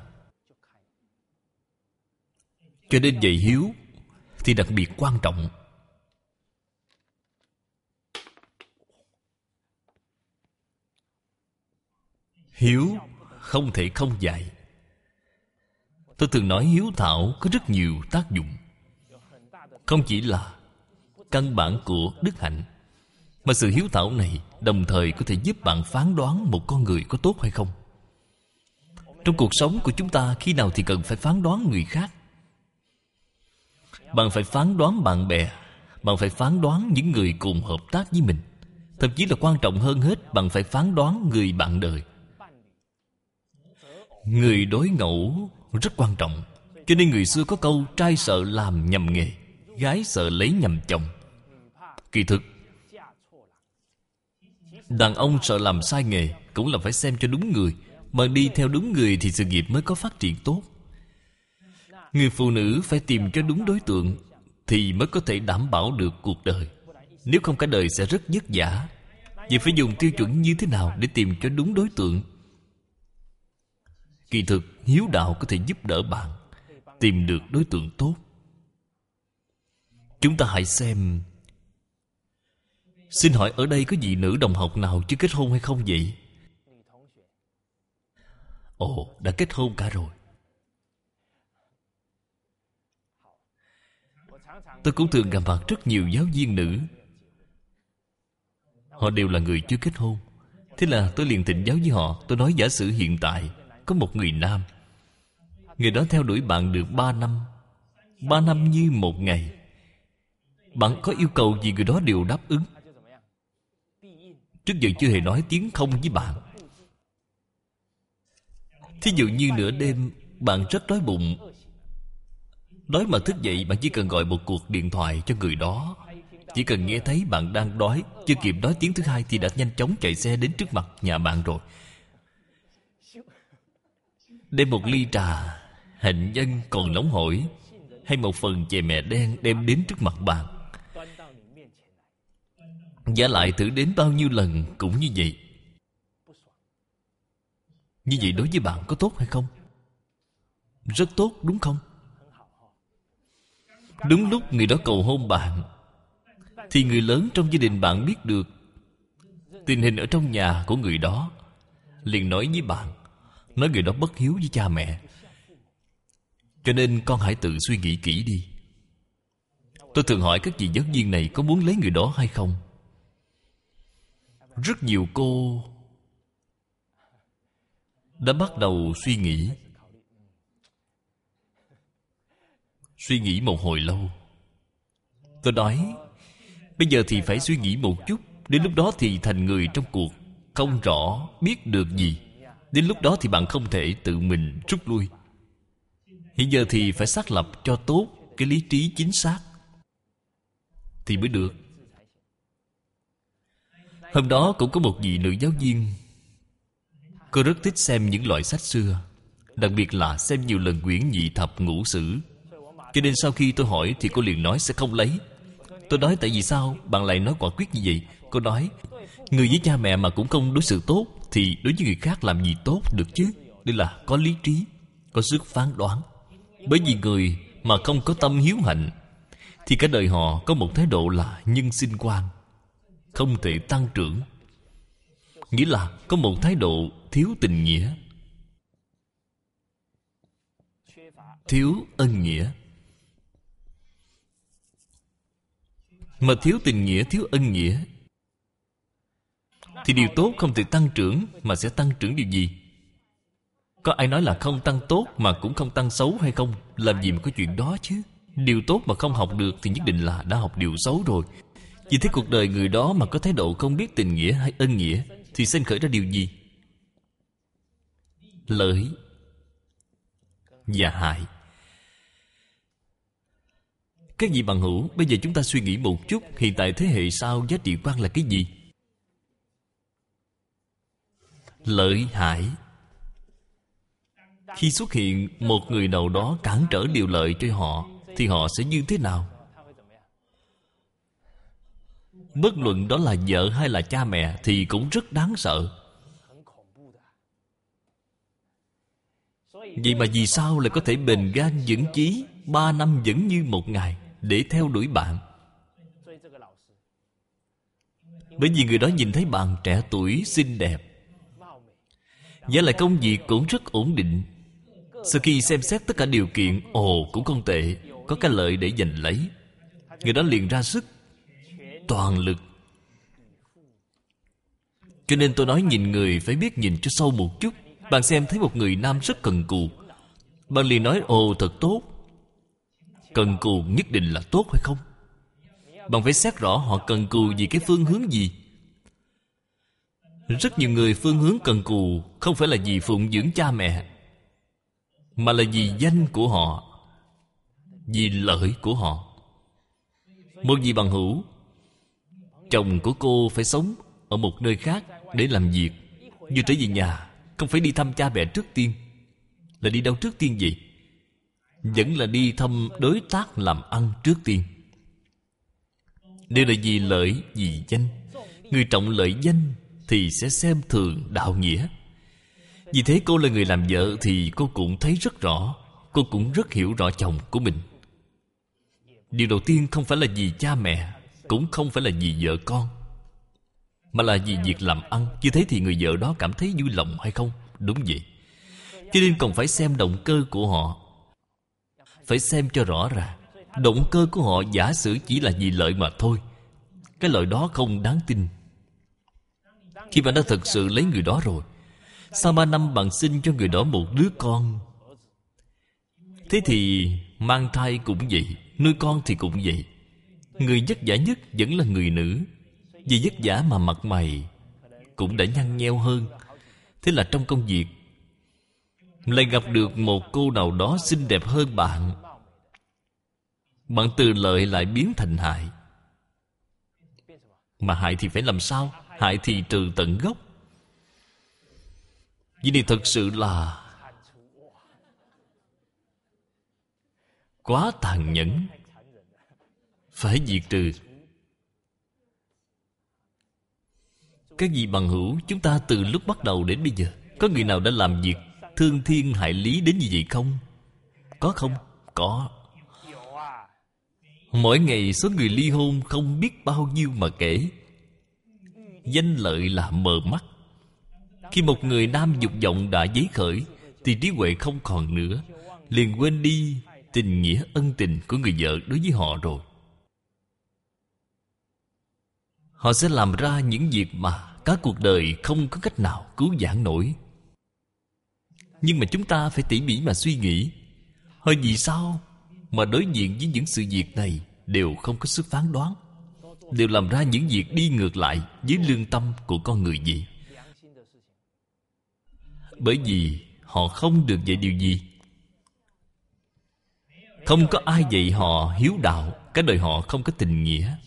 Cho nên dạy hiếu thì đặc biệt quan trọng. Hiếu không thể không dạy. Tôi thường nói hiếu thảo có rất nhiều tác dụng. Không chỉ là căn bản của đức hạnh, mà sự hiếu thảo này đồng thời có thể giúp bạn phán đoán một con người có tốt hay không. Trong cuộc sống của chúng ta, khi nào thì cần phải phán đoán người khác? Bạn phải phán đoán bạn bè, bạn phải phán đoán những người cùng hợp tác với mình. Thậm chí là quan trọng hơn hết, bạn phải phán đoán người bạn đời. Người đối ngẫu rất quan trọng. Cho nên người xưa có câu trai sợ làm nhầm nghề, gái sợ lấy nhầm chồng. Kỳ thực đàn ông sợ làm sai nghề cũng là phải xem cho đúng người. Mà đi theo đúng người thì sự nghiệp mới có phát triển tốt. Người phụ nữ phải tìm cho đúng đối tượng thì mới có thể đảm bảo được cuộc đời. Nếu không cả đời sẽ rất vất vả. Vậy phải dùng tiêu chuẩn như thế nào để tìm cho đúng đối tượng? Kỳ thực hiếu đạo có thể giúp đỡ bạn tìm được đối tượng tốt. Chúng ta hãy xem. Xin hỏi ở đây có vị nữ đồng học nào chưa kết hôn hay không vậy? Ồ, đã kết hôn cả rồi. Tôi cũng thường gặp mặt rất nhiều giáo viên nữ. Họ đều là người chưa kết hôn. Thế là tôi liền thỉnh giáo với họ. Tôi nói giả sử hiện tại có một người nam, người đó theo đuổi bạn được ba năm. Ba năm như một ngày. Bạn có yêu cầu gì người đó đều đáp ứng. Trước giờ chưa hề nói tiếng không với bạn. Thí dụ như nửa đêm bạn rất đói bụng, đói mà thức dậy, bạn chỉ cần gọi một cuộc điện thoại cho người đó. Chỉ cần nghe thấy bạn đang đói, chưa kịp nói tiếng thứ hai thì đã nhanh chóng chạy xe đến trước mặt nhà bạn rồi. Đem một ly trà hạnh nhân còn nóng hổi, hay một phần chè mè đen đem đến trước mặt bạn. Giả lại thử đến bao nhiêu lần cũng như vậy. Như vậy đối với bạn có tốt hay không? Rất tốt, đúng không? Đúng lúc người đó cầu hôn bạn, thì người lớn trong gia đình bạn biết được tình hình ở trong nhà của người đó, liền nói với bạn, nói người đó bất hiếu với cha mẹ. Cho nên con hãy tự suy nghĩ kỹ đi. Tôi thường hỏi các vị giáo viên này có muốn lấy người đó hay không. Rất nhiều cô đã bắt đầu suy nghĩ. Suy nghĩ một hồi lâu. Tôi nói, bây giờ thì phải suy nghĩ một chút. Đến lúc đó thì thành người trong cuộc, không rõ biết được gì. Đến lúc đó thì bạn không thể tự mình rút lui. Hiện giờ thì phải xác lập cho tốt cái lý trí chính xác thì mới được. Hôm đó cũng có một vị nữ giáo viên. Cô rất thích xem những loại sách xưa, đặc biệt là xem nhiều lần quyển Nhị Thập Ngũ Sử. Cho nên sau khi tôi hỏi thì cô liền nói sẽ không lấy. Tôi nói tại vì sao bạn lại nói quả quyết như vậy? Cô nói, người với cha mẹ mà cũng không đối xử tốt thì đối với người khác làm gì tốt được chứ? Đây là có lý trí, có sức phán đoán. Bởi vì người mà không có tâm hiếu hạnh thì cả đời họ có một thái độ là nhân sinh quan, không thể tăng trưởng. Nghĩa là có một thái độ thiếu tình nghĩa, thiếu ân nghĩa. Mà thiếu tình nghĩa, thiếu ân nghĩa thì điều tốt không thể tăng trưởng, mà sẽ tăng trưởng điều gì? Có ai nói là không tăng tốt mà cũng không tăng xấu hay không? Làm gì mà có chuyện đó chứ. Điều tốt mà không học được thì nhất định là đã học điều xấu rồi. Vì thế cuộc đời người đó mà có thái độ không biết tình nghĩa hay ân nghĩa thì sinh khởi ra điều gì? Lợi và hại. Các vị bằng hữu, bây giờ chúng ta suy nghĩ một chút, hiện tại thế hệ sau giá trị quan là cái gì? Lợi hại. Khi xuất hiện một người nào đó cản trở điều lợi cho họ thì họ sẽ như thế nào? Bất luận đó là vợ hay là cha mẹ thì cũng rất đáng sợ. Vậy mà vì sao lại có thể bền gan vững chí ba năm vẫn như một ngày để theo đuổi bạn? Bởi vì người đó nhìn thấy bạn trẻ tuổi xinh đẹp, với lại công việc cũng rất ổn định. Sau khi xem xét tất cả điều kiện, ồ cũng không tệ, có cái lợi để giành lấy, người đó liền ra sức toàn lực. Cho nên tôi nói nhìn người phải biết nhìn cho sâu một chút. Bạn xem thấy một người nam rất cần cù, bạn liền nói ồ thật tốt. Cần cù nhất định là tốt hay không? Bạn phải xét rõ họ cần cù vì cái phương hướng gì. Rất nhiều người phương hướng cần cù không phải là vì phụng dưỡng cha mẹ, mà là vì danh của họ, vì lợi của họ. Một vị bằng hữu, chồng của cô phải sống ở một nơi khác để làm việc. Vừa trở về nhà, không phải đi thăm cha mẹ trước tiên. Là đi đâu trước tiên vậy? Vẫn là đi thăm đối tác làm ăn trước tiên. Đều là vì lợi, vì danh. Người trọng lợi danh thì sẽ xem thường đạo nghĩa. Vì thế cô là người làm vợ thì cô cũng thấy rất rõ, cô cũng rất hiểu rõ chồng của mình. Điều đầu tiên không phải là vì cha mẹ, cũng không phải là vì vợ con, mà là vì việc làm ăn. Như thế thì người vợ đó cảm thấy vui lòng hay không? Đúng vậy. Cho nên còn phải xem động cơ của họ, phải xem cho rõ ràng. Động cơ của họ giả sử chỉ là vì lợi mà thôi, cái lợi đó không đáng tin. Khi bạn đã thật sự lấy người đó rồi, sau ba năm bạn sinh cho người đó một đứa con. Thế thì mang thai cũng vậy, nuôi con thì cũng vậy. Người vất vả nhất vẫn là người nữ. Vì vất vả mà mặt mày cũng đã nhăn nheo hơn. Thế là trong công việc lại gặp được một cô nào đó xinh đẹp hơn bạn, bạn từ lợi lại biến thành hại. Mà hại thì phải làm sao? Hại thì trừ tận gốc. Vì này thật sự là quá tàn nhẫn, phải diệt trừ. Các vị bằng hữu, chúng ta từ lúc bắt đầu đến bây giờ, có người nào đã làm việc thương thiên hại lý đến như vậy không? Có không? Có. Mỗi ngày số người ly hôn không biết bao nhiêu mà kể. Danh lợi là mờ mắt. Khi một người nam dục vọng đã dấy khởi, thì trí huệ không còn nữa, liền quên đi tình nghĩa ân tình của người vợ đối với họ rồi. Họ sẽ làm ra những việc mà cả cuộc đời không có cách nào cứu vãn nổi. Nhưng mà chúng ta phải tỉ mỉ mà suy nghĩ, hỏi vì sao mà đối diện với những sự việc này đều không có sức phán đoán, đều làm ra những việc đi ngược lại với lương tâm của con người vậy? Bởi vì họ không được dạy điều gì. Không có ai dạy họ hiếu đạo. Cả đời họ không có tình nghĩa.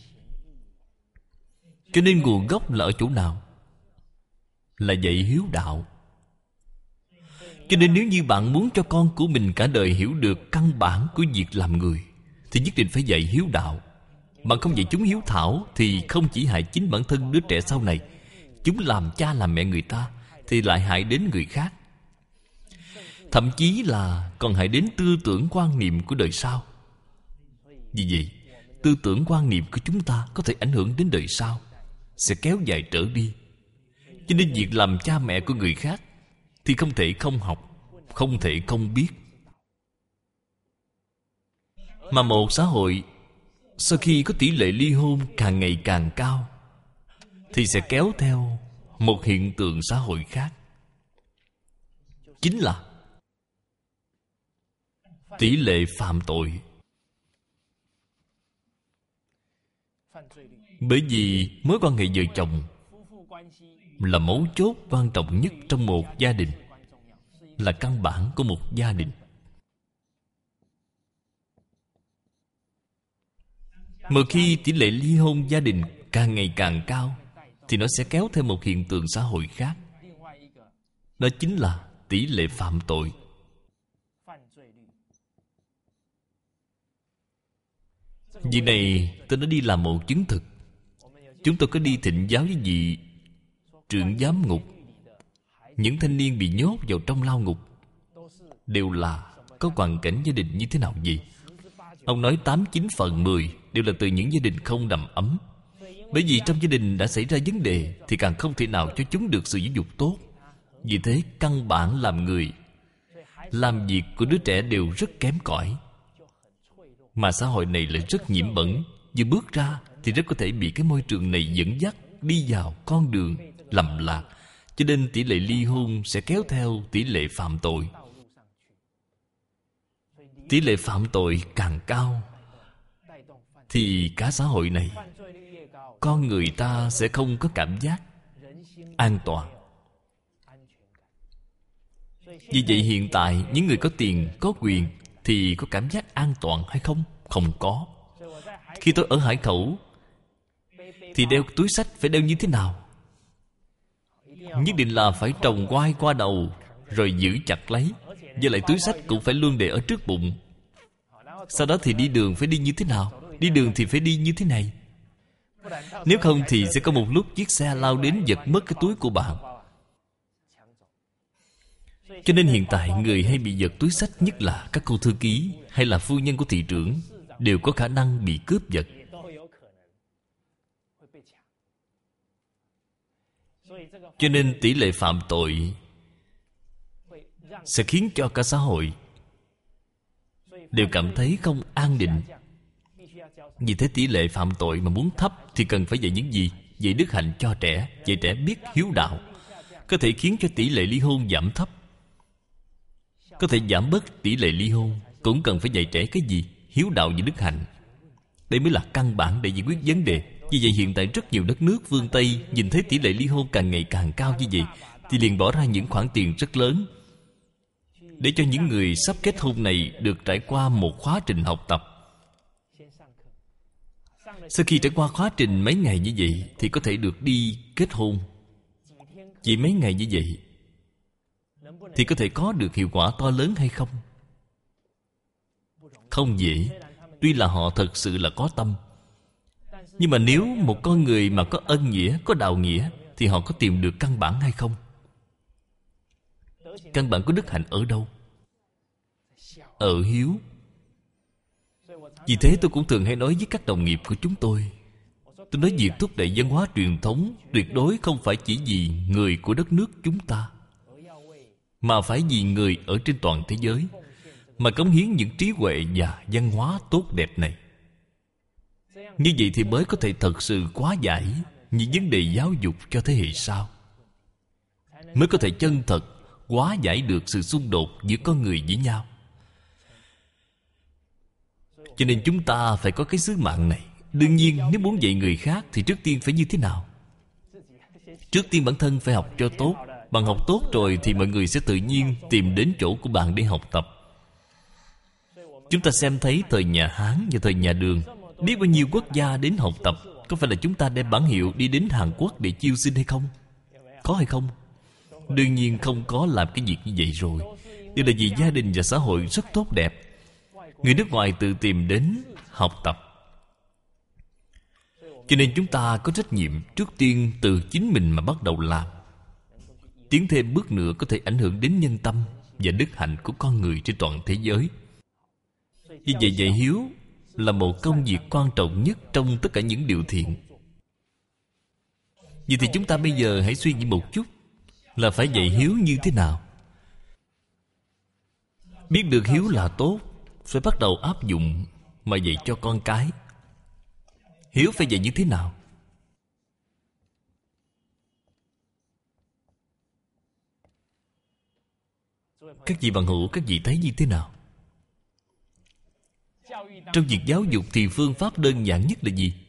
Cho nên nguồn gốc là ở chỗ nào? Là dạy hiếu đạo. Cho nên nếu như bạn muốn cho con của mình cả đời hiểu được căn bản của việc làm người, thì nhất định phải dạy hiếu đạo. Bạn không dạy chúng hiếu thảo thì không chỉ hại chính bản thân đứa trẻ sau này, chúng làm cha làm mẹ người ta thì lại hại đến người khác. Thậm chí là còn hại đến tư tưởng quan niệm của đời sau. Vì vậy, tư tưởng quan niệm của chúng ta có thể ảnh hưởng đến đời sau, sẽ kéo dài trở đi. Cho nên việc làm cha mẹ của người khác thì không thể không học, không thể không biết. Mà một xã hội sau khi có tỷ lệ ly hôn càng ngày càng cao, thì sẽ kéo theo một hiện tượng xã hội khác, chính là tỷ lệ phạm tội. Bởi vì mối quan hệ vợ chồng là mấu chốt quan trọng nhất trong một gia đình, là căn bản của một gia đình. Mà khi tỷ lệ ly hôn gia đình càng ngày càng cao, thì nó sẽ kéo theo một hiện tượng xã hội khác, đó chính là tỷ lệ phạm tội. Vì này tôi đã đi làm một chứng thực. Chúng tôi có đi thịnh giáo với vị trưởng giám ngục. Những thanh niên bị nhốt vào trong lao ngục đều là có hoàn cảnh gia đình như thế nào vậy? Ông nói tám chín phần mười đều là từ những gia đình không đầm ấm. Bởi vì trong gia đình đã xảy ra vấn đề, thì càng không thể nào cho chúng được sự giáo dục tốt. Vì thế căn bản làm người, làm việc của đứa trẻ đều rất kém cỏi. Mà xã hội này lại rất nhiễm bẩn. Vừa bước ra thì rất có thể bị cái môi trường này dẫn dắt đi vào con đường lầm lạc. Cho nên tỷ lệ ly hôn sẽ kéo theo tỷ lệ phạm tội. Tỷ lệ phạm tội càng cao, thì cả xã hội này, con người ta sẽ không có cảm giác an toàn. Vì vậy hiện tại những người có tiền, có quyền thì có cảm giác an toàn hay không? Không có. Khi tôi ở Hải Khẩu thì đeo túi xách phải đeo như thế nào? Nhất định là phải trồng quai qua đầu, rồi giữ chặt lấy. Với lại túi xách cũng phải luôn để ở trước bụng. Sau đó thì đi đường phải đi như thế nào? Đi đường thì phải đi như thế này. Nếu không thì sẽ có một lúc chiếc xe lao đến giật mất cái túi của bạn. Cho nên hiện tại người hay bị giật túi xách, nhất là các cô thư ký hay là phu nhân của thị trưởng, đều có khả năng bị cướp giật. Cho nên tỷ lệ phạm tội sẽ khiến cho cả xã hội đều cảm thấy không an định. Vì thế tỷ lệ phạm tội mà muốn thấp thì cần phải dạy những gì? Dạy đức hạnh cho trẻ, dạy trẻ biết hiếu đạo, có thể khiến cho tỷ lệ ly hôn giảm thấp, có thể giảm bớt tỷ lệ ly hôn. Cũng cần phải dạy trẻ cái gì? Hiếu đạo và đức hạnh. Đây mới là căn bản để giải quyết vấn đề. Vì vậy hiện tại rất nhiều đất nước phương Tây nhìn thấy tỷ lệ ly hôn càng ngày càng cao như vậy, thì liền bỏ ra những khoản tiền rất lớn để cho những người sắp kết hôn này được trải qua một khóa trình học tập. Sau khi trải qua khóa trình mấy ngày như vậy thì có thể được đi kết hôn. Chỉ mấy ngày như vậy thì có thể có được hiệu quả to lớn hay không? Không dễ. Tuy là họ thật sự là có tâm, nhưng mà nếu một con người mà có ân nghĩa, có đạo nghĩa, thì họ có tìm được căn bản hay không? Căn bản của đức hạnh ở đâu? Ở hiếu. Vì thế tôi cũng thường hay nói với các đồng nghiệp của chúng tôi, tôi nói việc thúc đẩy văn hóa truyền thống tuyệt đối không phải chỉ vì người của đất nước chúng ta, mà phải vì người ở trên toàn thế giới, mà cống hiến những trí huệ và văn hóa tốt đẹp này. Như vậy thì mới có thể thật sự hóa giải những vấn đề giáo dục cho thế hệ sau, mới có thể chân thật hóa giải được sự xung đột giữa con người với nhau. Cho nên chúng ta phải có cái sứ mạng này. Đương nhiên nếu muốn dạy người khác thì trước tiên phải như thế nào? Trước tiên bản thân phải học cho tốt. Bạn học tốt rồi thì mọi người sẽ tự nhiên tìm đến chỗ của bạn để học tập. Chúng ta xem thấy thời nhà Hán và thời nhà Đường, biết bao nhiêu quốc gia đến học tập. Có phải là chúng ta đem bản hiệu đi đến Hàn Quốc để chiêu sinh hay không? Có hay không? Đương nhiên không có làm cái việc như vậy rồi. Điều là vì gia đình và xã hội rất tốt đẹp. Người nước ngoài tự tìm đến học tập. Cho nên chúng ta có trách nhiệm trước tiên từ chính mình mà bắt đầu làm. Tiến thêm bước nữa có thể ảnh hưởng đến nhân tâm và đức hạnh của con người trên toàn thế giới. Vì vậy dạy hiếu là một công việc quan trọng nhất trong tất cả những điều thiện. Vậy thì chúng ta bây giờ hãy suy nghĩ một chút, là phải dạy hiếu như thế nào? Biết được hiếu là tốt, phải bắt đầu áp dụng mà dạy cho con cái. Hiếu phải dạy như thế nào? Các vị bằng hữu, các vị thấy như thế nào? Trong việc giáo dục thì phương pháp đơn giản nhất là gì?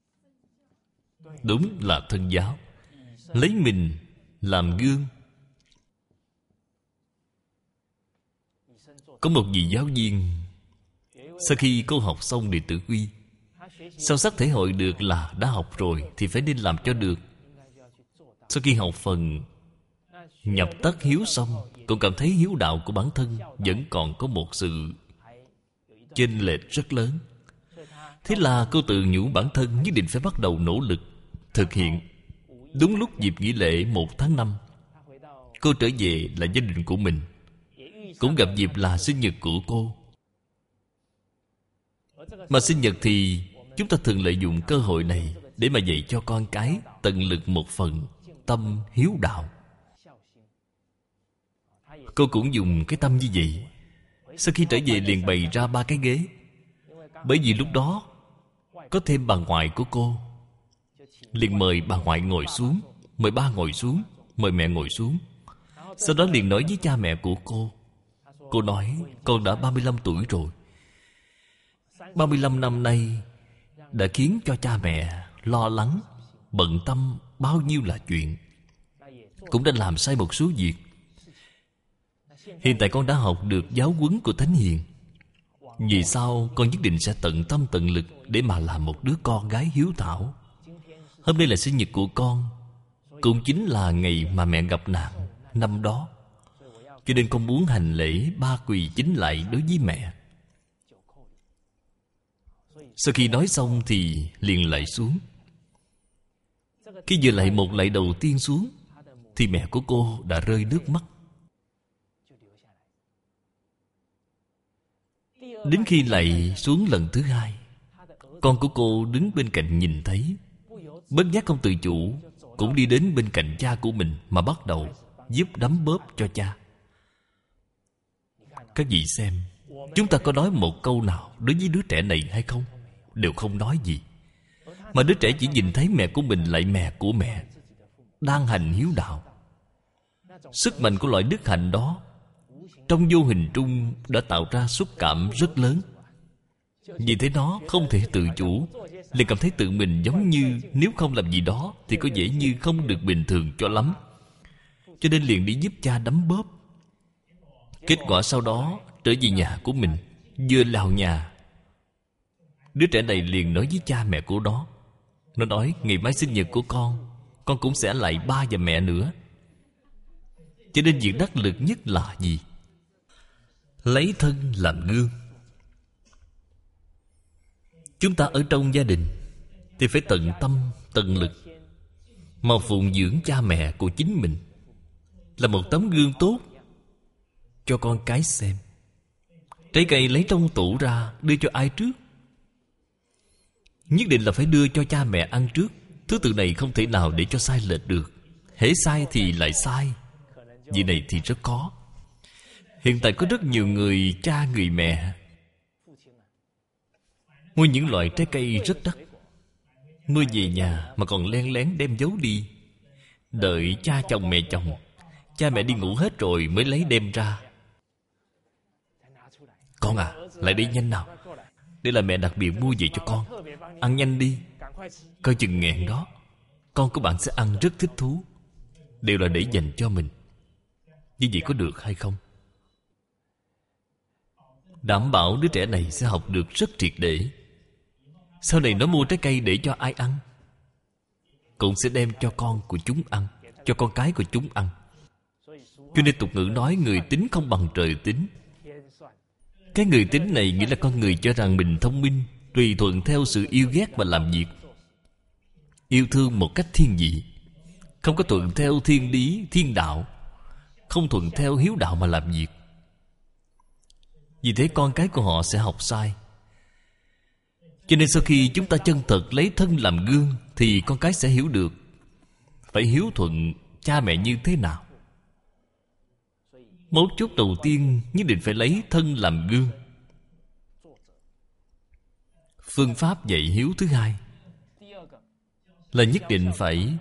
Đúng là thân giáo. Lấy mình làm gương. Có một vị giáo viên, sau khi cô học xong đệ tử quy, sâu sắc thể hội được là đã học rồi thì phải nên làm cho được. Sau khi học phần nhập tất hiếu xong, cũng cảm thấy hiếu đạo của bản thân vẫn còn có một sự chênh lệch rất lớn. Thế là cô tự nhủ bản thân nhất định phải bắt đầu nỗ lực thực hiện. Đúng lúc dịp nghỉ lễ một tháng năm, cô trở về là gia đình của mình, cũng gặp dịp là sinh nhật của cô. Mà sinh nhật thì chúng ta thường lợi dụng cơ hội này để mà dạy cho con cái tận lực một phần tâm hiếu đạo. Cô cũng dùng cái tâm như vậy. Sau khi trở về liền bày ra ba cái ghế. Bởi vì lúc đó có thêm bà ngoại của cô, liền mời bà ngoại ngồi xuống, mời ba ngồi xuống, mời mẹ ngồi xuống. Sau đó liền nói với cha mẹ của cô. Cô nói con đã ba mươi lăm tuổi rồi. ba mươi lăm năm nay đã khiến cho cha mẹ lo lắng, bận tâm bao nhiêu là chuyện, cũng đã làm sai một số việc. Hiện tại con đã học được giáo huấn của Thánh Hiền. Vì sau con nhất định sẽ tận tâm tận lực để mà làm một đứa con gái hiếu thảo. Hôm nay là sinh nhật của con, cũng chính là ngày mà mẹ gặp nạn năm đó, cho nên con muốn hành lễ ba quỳ chính lại đối với mẹ. Sau khi nói xong thì liền lạy xuống. Khi vừa lạy một lạy đầu tiên xuống thì mẹ của cô đã rơi nước mắt. Đến khi lạy xuống lần thứ hai, con của cô đứng bên cạnh nhìn thấy, bất giác không tự chủ cũng đi đến bên cạnh cha của mình mà bắt đầu giúp đấm bóp cho cha. Các vị xem, chúng ta có nói một câu nào đối với đứa trẻ này hay không? Đều không nói gì. Mà đứa trẻ chỉ nhìn thấy mẹ của mình lại mẹ của mẹ đang hành hiếu đạo. Sức mạnh của loại đức hạnh đó trong vô hình trung đã tạo ra xúc cảm rất lớn. Vì thế nó không thể tự chủ, liền cảm thấy tự mình giống như nếu không làm gì đó thì có vẻ như không được bình thường cho lắm, cho nên liền đi giúp cha đấm bóp. Kết quả sau đó trở về nhà của mình, vừa vào nhà, đứa trẻ này liền nói với cha mẹ của nó. Nó nói ngày mai sinh nhật của con, con cũng sẽ lại ba và mẹ nữa. Cho nên việc đắc lực nhất là gì? Lấy thân làm gương. Chúng ta ở trong gia đình thì phải tận tâm, tận lực mà phụng dưỡng cha mẹ của chính mình, là một tấm gương tốt cho con cái xem. Trái cây lấy trong tủ ra đưa cho ai trước? Nhất định là phải đưa cho cha mẹ ăn trước. Thứ tự này không thể nào để cho sai lệch được. Hễ sai thì lại sai. Vì này thì rất có. Hiện tại có rất nhiều người cha người mẹ mua những loại trái cây rất đắt, mua về nhà mà còn len lén đem giấu đi, đợi cha chồng mẹ chồng, cha mẹ đi ngủ hết rồi mới lấy đem ra. Con à, lại đi nhanh nào, đây là mẹ đặc biệt mua về cho con, ăn nhanh đi, coi chừng nghẹn đó. Con của bạn sẽ ăn rất thích thú. Đều là để dành cho mình. Như vậy có được hay không? Đảm bảo đứa trẻ này sẽ học được rất triệt để. Sau này nó mua trái cây để cho ai ăn, cũng sẽ đem cho con của chúng ăn, cho con cái của chúng ăn. Cho nên tục ngữ nói người tính không bằng trời tính. Cái người tính này nghĩa là con người cho rằng mình thông minh, tùy thuận theo sự yêu ghét mà làm việc, yêu thương một cách thiên vị, không có thuận theo thiên lý, thiên đạo, không thuận theo hiếu đạo mà làm việc. Vì thế con cái của họ sẽ học sai. Cho nên sau khi chúng ta chân thật lấy thân làm gương, thì con cái sẽ hiểu được phải hiếu thuận cha mẹ như thế nào. Mấu chốt đầu tiên nhất định phải lấy thân làm gương. Phương pháp dạy hiếu thứ hai là nhất định phải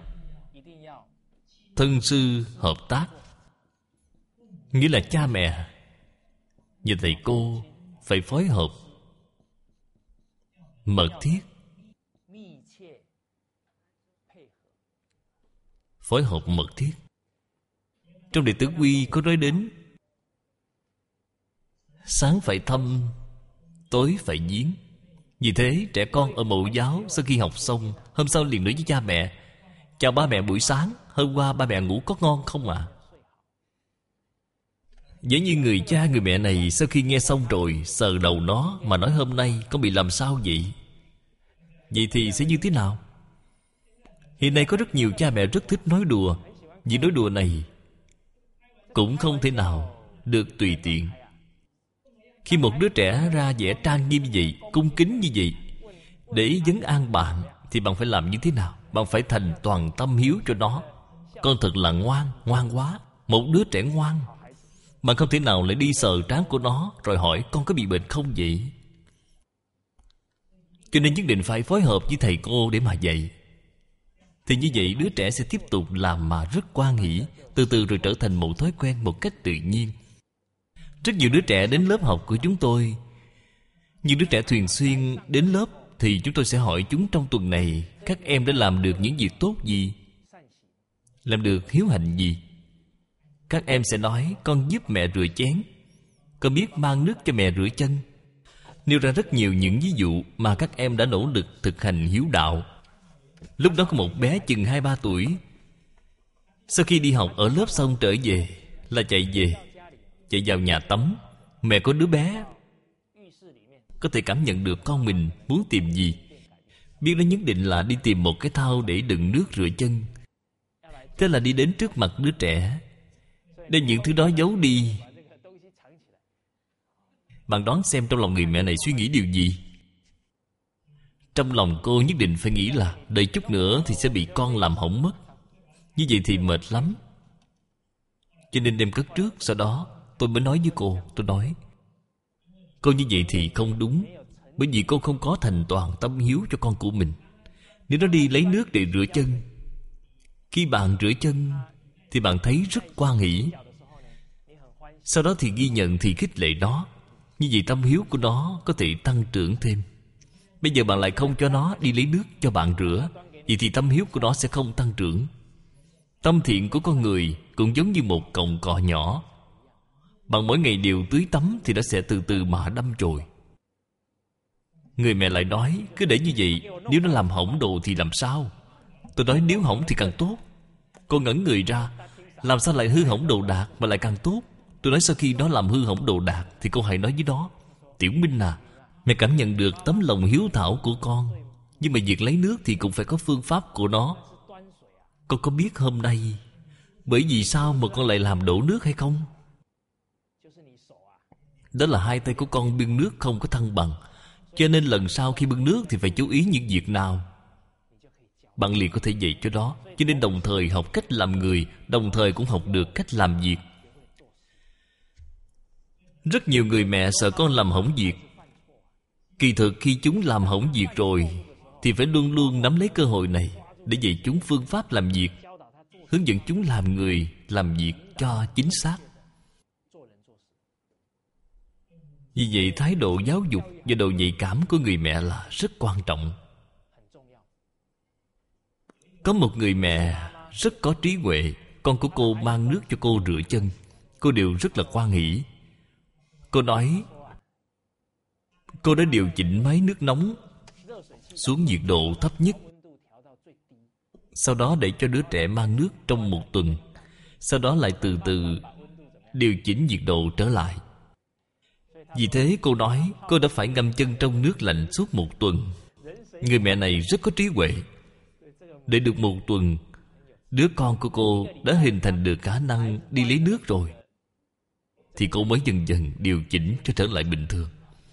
thân sư hợp tác. Nghĩa là cha mẹ và thầy cô phải phối hợp mật thiết. Phối hợp mật thiết. Trong Đệ Tử Quy có nói đến sáng phải thăm, tối phải viếng. Vì thế trẻ con ở mẫu giáo sau khi học xong, hôm sau liền nói với cha mẹ: chào ba mẹ buổi sáng, hôm qua ba mẹ ngủ có ngon không ạ? À? Giống như người cha người mẹ này sau khi nghe xong rồi sờ đầu nó mà nói hôm nay con bị làm sao vậy? Vậy thì sẽ như thế nào? Hiện nay có rất nhiều cha mẹ rất thích nói đùa. Vì nói đùa này cũng không thể nào được tùy tiện. Khi một đứa trẻ ra vẻ trang nghiêm như vậy, cung kính như vậy, để vấn an bạn, thì bạn phải làm như thế nào? Bạn phải thành toàn tâm hiếu cho nó. Con thật là ngoan, ngoan quá. Một đứa trẻ ngoan, bạn không thể nào lại đi sờ trán của nó rồi hỏi con có bị bệnh không vậy? Cho nên nhất định phải phối hợp với thầy cô để mà dạy. Thì như vậy đứa trẻ sẽ tiếp tục làm mà rất hoan hỷ, từ từ rồi trở thành một thói quen một cách tự nhiên. Rất nhiều đứa trẻ đến lớp học của chúng tôi, những đứa trẻ thường xuyên đến lớp, thì chúng tôi sẽ hỏi chúng trong tuần này các em đã làm được những việc tốt gì, làm được hiếu hạnh gì. Các em sẽ nói con giúp mẹ rửa chén, con biết mang nước cho mẹ rửa chân. Nêu ra rất nhiều những ví dụ mà các em đã nỗ lực thực hành hiếu đạo. Lúc đó có một bé chừng hai ba tuổi, sau khi đi học ở lớp xong trở về là chạy về, chạy vào nhà tắm. Mẹ của đứa bé có thể cảm nhận được con mình muốn tìm gì, biết nó nhất định là đi tìm một cái thau để đựng nước rửa chân. Thế là đi đến trước mặt đứa trẻ, đem những thứ đó giấu đi. Bạn đoán xem trong lòng người mẹ này suy nghĩ điều gì? Trong lòng cô nhất định phải nghĩ là đợi chút nữa thì sẽ bị con làm hỏng mất. Như vậy thì mệt lắm, cho nên đem cất trước. Sau đó tôi mới nói với cô, tôi nói cô như vậy thì không đúng, bởi vì cô không có thành toàn tâm hiếu cho con của mình. Nếu nó đi lấy nước để rửa chân, khi bạn rửa chân thì bạn thấy rất hoan hỷ. Sau đó thì ghi nhận, thì khích lệ nó. Như vậy tâm hiếu của nó có thể tăng trưởng thêm. Bây giờ bạn lại không cho nó đi lấy nước cho bạn rửa, vậy thì tâm hiếu của nó sẽ không tăng trưởng. Tâm thiện của con người cũng giống như một cọng cỏ nhỏ. Bạn mỗi ngày đều tưới tắm thì nó sẽ từ từ mà đâm chồi. Người mẹ lại nói, cứ để như vậy, nếu nó làm hỏng đồ thì làm sao? Tôi nói nếu hỏng thì càng tốt. Cô ngẩn người ra, làm sao lại hư hỏng đồ đạc mà lại càng tốt? Tôi nói sau khi nó làm hư hỏng đồ đạc thì cô hãy nói với nó, Tiểu Minh à, mẹ cảm nhận được tấm lòng hiếu thảo của con, nhưng mà việc lấy nước thì cũng phải có phương pháp của nó. Con có biết hôm nay bởi vì sao mà con lại làm đổ nước hay không? Đó là hai tay của con bưng nước không có thăng bằng, cho nên lần sau khi bưng nước thì phải chú ý những việc nào. Bạn liền có thể dạy cho đó. Cho nên đồng thời học cách làm người, đồng thời cũng học được cách làm việc. Rất nhiều người mẹ sợ con làm hỏng việc. Kỳ thực khi chúng làm hỏng việc rồi thì phải luôn luôn nắm lấy cơ hội này để dạy chúng phương pháp làm việc, hướng dẫn chúng làm người, làm việc cho chính xác. Vì vậy thái độ giáo dục và độ nhạy cảm của người mẹ là rất quan trọng. Có một người mẹ rất có trí huệ, con của cô mang nước cho cô rửa chân, cô đều rất là hoan hỷ. Cô nói cô đã điều chỉnh máy nước nóng xuống nhiệt độ thấp nhất, sau đó để cho đứa trẻ mang nước trong một tuần, sau đó lại từ từ điều chỉnh nhiệt độ trở lại. Vì thế cô nói cô đã phải ngâm chân trong nước lạnh suốt một tuần. Người mẹ này rất có trí huệ. Để được một tuần, đứa con của cô đã hình thành được khả năng đi lấy nước rồi, thì cô mới dần dần điều chỉnh cho trở lại bình thường.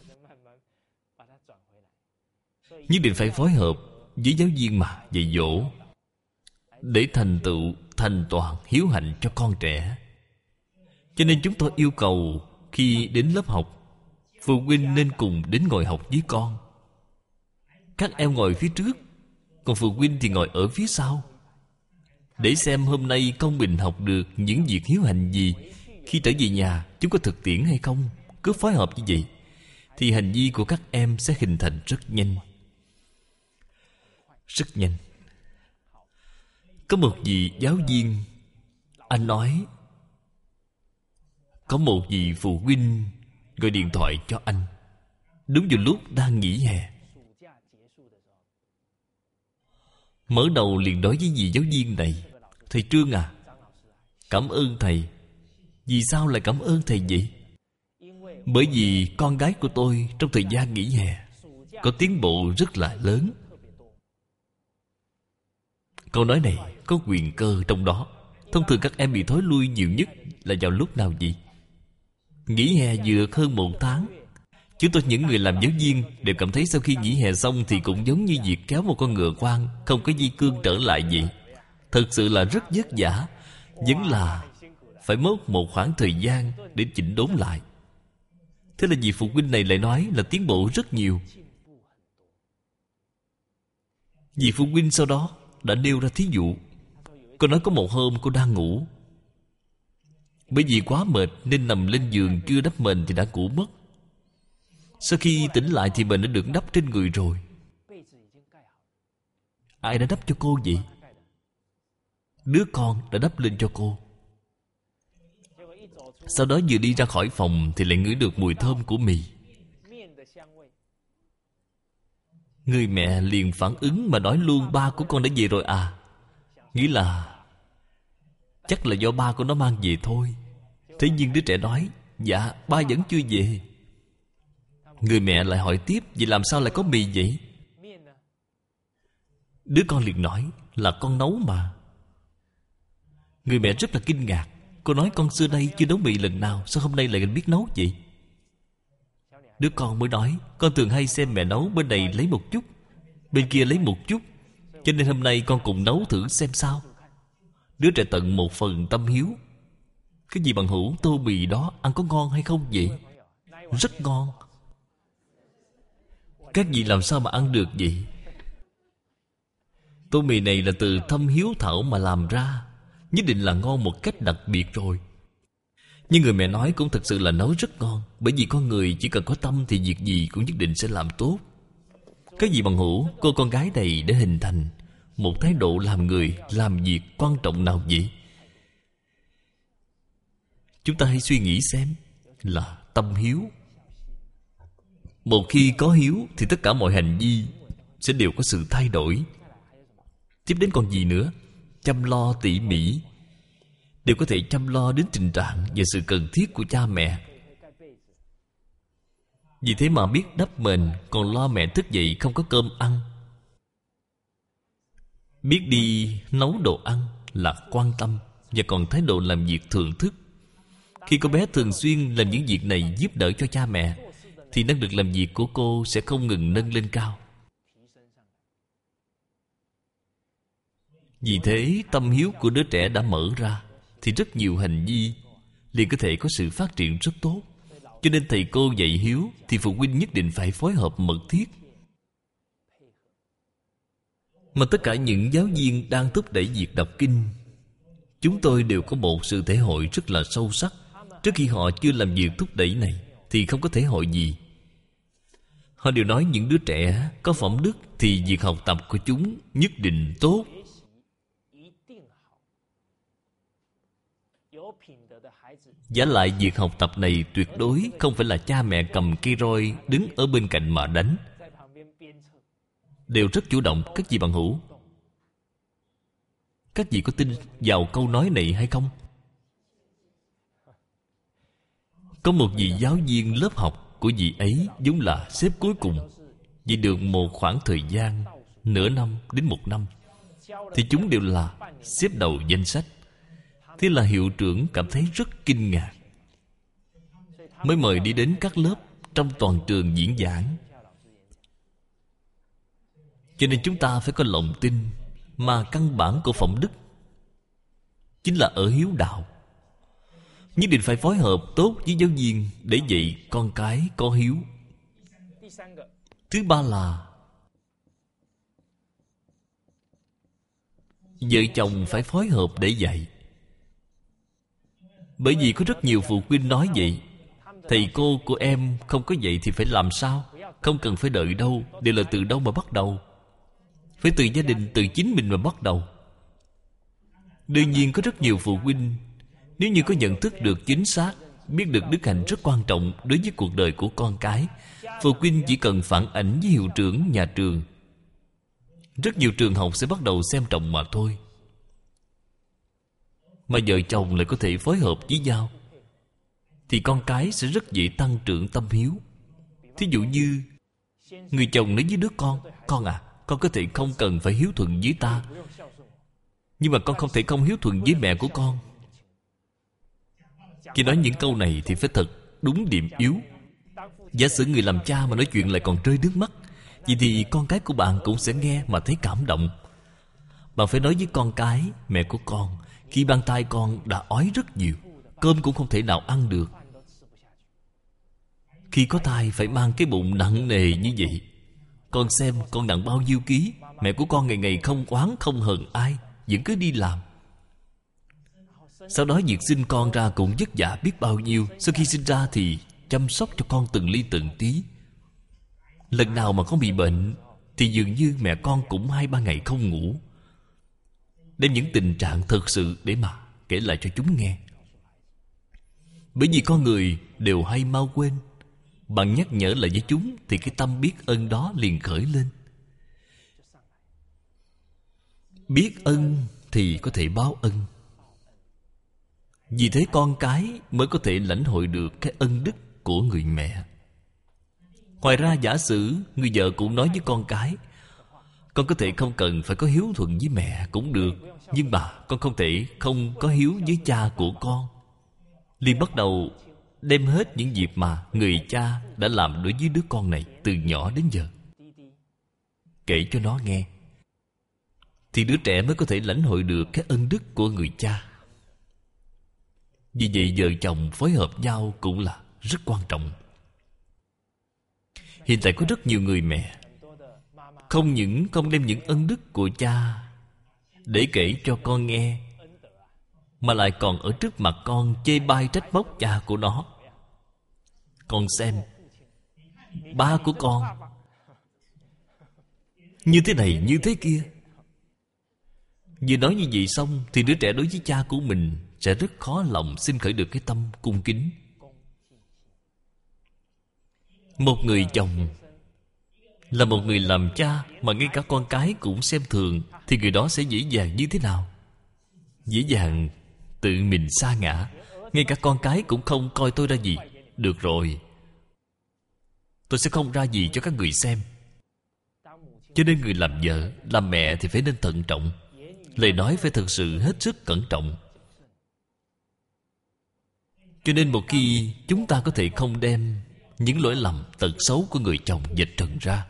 Nhất định phải phối hợp với giáo viên mà dạy dỗ, để thành tựu thành toàn hiếu hạnh cho con trẻ. Cho nên chúng tôi yêu cầu khi đến lớp học, phụ huynh nên cùng đến ngồi học với con. Các em ngồi phía trước, còn phụ huynh thì ngồi ở phía sau, để xem hôm nay con mình học được những việc hiếu hạnh gì. Khi trở về nhà chúng có thực tiễn hay không. Cứ phối hợp như vậy thì hành vi của các em sẽ hình thành rất nhanh. Rất nhanh. Có một vị giáo viên, anh nói có một vị phụ huynh gọi điện thoại cho anh đúng vào lúc đang nghỉ hè. Mở đầu liền nói với vị giáo viên này, thầy Trương à, cảm ơn thầy. Vì sao lại cảm ơn thầy vậy? Bởi vì con gái của tôi trong thời gian nghỉ hè có tiến bộ rất là lớn. Câu nói này có quyền cơ trong đó. Thông thường các em bị thối lui nhiều nhất là vào lúc nào vậy? Nghỉ hè vừa được hơn một tháng. Chúng tôi những người làm giáo viên đều cảm thấy sau khi nghỉ hè xong thì cũng giống như việc kéo một con ngựa quang không có dây cương trở lại vậy. Thật sự là rất vất vả, vẫn là phải mất một khoảng thời gian để chỉnh đốn lại. Thế là vị phụ huynh này lại nói là tiến bộ rất nhiều. Vị phụ huynh sau đó đã nêu ra thí dụ. Cô nói có một hôm cô đang ngủ, bởi vì quá mệt nên nằm lên giường chưa đắp mền thì đã ngủ mất. Sau khi tỉnh lại thì mền đã được đắp trên người rồi. Ai đã đắp cho cô vậy? Đứa con đã đắp lên cho cô. Sau đó vừa đi ra khỏi phòng thì lại ngửi được mùi thơm của mì. Người mẹ liền phản ứng mà nói luôn, ba của con đã về rồi à? Nghĩ là chắc là do ba của nó mang về thôi. Thế nhưng đứa trẻ nói, dạ ba vẫn chưa về. Người mẹ lại hỏi tiếp, vậy làm sao lại có mì vậy? Đứa con liền nói, là con nấu mà. Người mẹ rất là kinh ngạc. Cô nói con xưa nay chưa nấu mì lần nào, sao hôm nay lại biết nấu vậy? Đứa con mới nói, con thường hay xem mẹ nấu, bên này lấy một chút, bên kia lấy một chút, cho nên hôm nay con cùng nấu thử xem sao. Đứa trẻ tận một phần tâm hiếu. Cái gì bằng hữu, tô mì đó ăn có ngon hay không vậy? Rất ngon. Các vị làm sao mà ăn được vậy? Tô mì này là từ tâm hiếu thảo mà làm ra, nhất định là ngon một cách đặc biệt rồi. Nhưng người mẹ nói cũng thật sự là nấu rất ngon. Bởi vì con người chỉ cần có tâm thì việc gì cũng nhất định sẽ làm tốt. Các vị bằng hữu, cô con gái này đã hình thành một thái độ làm người, làm việc quan trọng nào vậy? Chúng ta hãy suy nghĩ xem, là tâm hiếu. Một khi có hiếu thì tất cả mọi hành vi sẽ đều có sự thay đổi. Tiếp đến còn gì nữa? Chăm lo tỉ mỉ, đều có thể chăm lo đến tình trạng và sự cần thiết của cha mẹ. Vì thế mà biết đắp mền, còn lo mẹ thức dậy không có cơm ăn. Biết đi nấu đồ ăn là quan tâm, và còn thái độ làm việc thưởng thức. Khi cô bé thường xuyên làm những việc này giúp đỡ cho cha mẹ, thì năng lực làm việc của cô sẽ không ngừng nâng lên cao. Vì thế tâm hiếu của đứa trẻ đã mở ra, thì rất nhiều hành vi liền có thể có sự phát triển rất tốt. Cho nên thầy cô dạy hiếu thì phụ huynh nhất định phải phối hợp mật thiết. Mà tất cả những giáo viên đang thúc đẩy việc đọc kinh, chúng tôi đều có một sự thể hội rất là sâu sắc. Trước khi họ chưa làm việc thúc đẩy này thì không có thể hội gì. Họ đều nói những đứa trẻ có phẩm đức thì việc học tập của chúng nhất định tốt. Giả lại việc học tập này tuyệt đối không phải là cha mẹ cầm cây roi đứng ở bên cạnh mà đánh. Đều rất chủ động. Các vị bằng hữu, các vị có tin vào câu nói này hay không? Có một vị giáo viên lớp học của vị ấy giống là xếp cuối cùng. Vì được một khoảng thời gian nửa năm đến một năm, thì chúng đều là xếp đầu danh sách. Thế là hiệu trưởng cảm thấy rất kinh ngạc, mới mời đi đến các lớp trong toàn trường diễn giảng. Cho nên chúng ta phải có lòng tin. Mà căn bản của phẩm đức chính là ở hiếu đạo. Nhất định phải phối hợp tốt với giáo viên để dạy con cái có hiếu. Thứ ba là vợ chồng phải phối hợp để dạy. Bởi vì có rất nhiều phụ huynh nói vậy: thầy cô của em không có dạy thì phải làm sao? Không cần phải đợi đâu, đều là từ đâu mà bắt đầu? Phải từ gia đình, từ chính mình mà bắt đầu. Đương nhiên có rất nhiều phụ huynh, nếu như có nhận thức được chính xác, biết được đức hạnh rất quan trọng đối với cuộc đời của con cái, phụ huynh chỉ cần phản ảnh với hiệu trưởng nhà trường, rất nhiều trường học sẽ bắt đầu xem trọng mà thôi. Mà vợ chồng lại có thể phối hợp với nhau, thì con cái sẽ rất dễ tăng trưởng tâm hiếu. Thí dụ như người chồng nói với đứa con: con à, con có thể không cần phải hiếu thuận với ta, nhưng mà con không thể không hiếu thuận với mẹ của con. Khi nói những câu này thì phải thật đúng điểm yếu. Giả sử người làm cha mà nói chuyện lại còn rơi nước mắt, vậy thì con cái của bạn cũng sẽ nghe mà thấy cảm động. Bạn phải nói với con cái: mẹ của con khi mang thai con đã ói rất nhiều, cơm cũng không thể nào ăn được. Khi có thai phải mang cái bụng nặng nề như vậy. Con xem con nặng bao nhiêu ký. Mẹ của con ngày ngày không oán không hờn ai, vẫn cứ đi làm. Sau đó việc sinh con ra cũng vất vả biết bao nhiêu. Sau khi sinh ra thì chăm sóc cho con từng ly từng tí. Lần nào mà con bị bệnh thì dường như mẹ con cũng hai ba ngày không ngủ. Đem những tình trạng thật sự để mà kể lại cho chúng nghe. Bởi vì con người đều hay mau quên. Bạn nhắc nhở lại với chúng thì cái tâm biết ơn đó liền khởi lên. Biết ơn thì có thể báo ân. Vì thế con cái mới có thể lãnh hội được cái ân đức của người mẹ. Ngoài ra giả sử người vợ cũng nói với con cái: con có thể không cần phải có hiếu thuận với mẹ cũng được, nhưng mà con không thể không có hiếu với cha của con. Liền bắt đầu đem hết những việc mà người cha đã làm đối với đứa con này từ nhỏ đến giờ, kể cho nó nghe. Thì đứa trẻ mới có thể lãnh hội được cái ân đức của người cha. Vì vậy vợ chồng phối hợp nhau cũng là rất quan trọng. Hiện tại có rất nhiều người mẹ Không những không đem những ân đức của cha để kể cho con nghe, mà lại còn ở trước mặt con chê bai trách móc cha của nó. Con xem, ba của con như thế này như thế kia. Vừa nói như vậy xong thì đứa trẻ đối với cha của mình sẽ rất khó lòng sinh khởi được cái tâm cung kính. Một người chồng là một người làm cha mà ngay cả con cái cũng xem thường, thì người đó sẽ dễ dàng như thế nào? Dễ dàng tự mình sa ngã. Ngay cả con cái cũng không coi tôi ra gì. Được rồi, tôi sẽ không ra gì cho các người xem. Cho nên người làm vợ, làm mẹ thì phải nên thận trọng. Lời nói phải thực sự hết sức cẩn trọng. Cho nên một khi chúng ta có thể không đem những lỗi lầm tật xấu của người chồng vạch trần ra,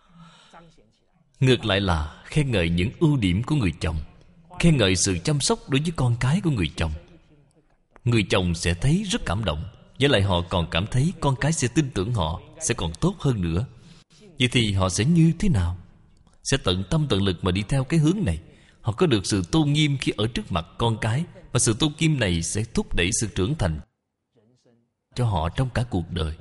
ngược lại là khen ngợi những ưu điểm của người chồng, khen ngợi sự chăm sóc đối với con cái của người chồng, người chồng sẽ thấy rất cảm động. Với lại họ còn cảm thấy con cái sẽ tin tưởng họ, sẽ còn tốt hơn nữa. Vậy thì họ sẽ như thế nào? Sẽ tận tâm tận lực mà đi theo cái hướng này. Họ có được sự tôn nghiêm khi ở trước mặt con cái, và sự tôn nghiêm này sẽ thúc đẩy sự trưởng thành cho họ trong cả cuộc đời.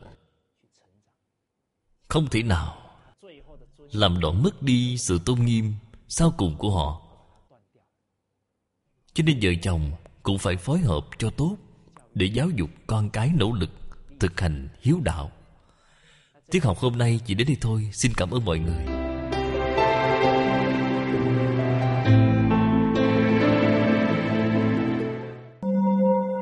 Không thể nào làm đoạn mất đi sự tôn nghiêm sau cùng của họ. Cho nên vợ chồng cũng phải phối hợp cho tốt để giáo dục con cái nỗ lực thực hành hiếu đạo. Tiết học hôm nay chỉ đến đây thôi. Xin cảm ơn mọi người.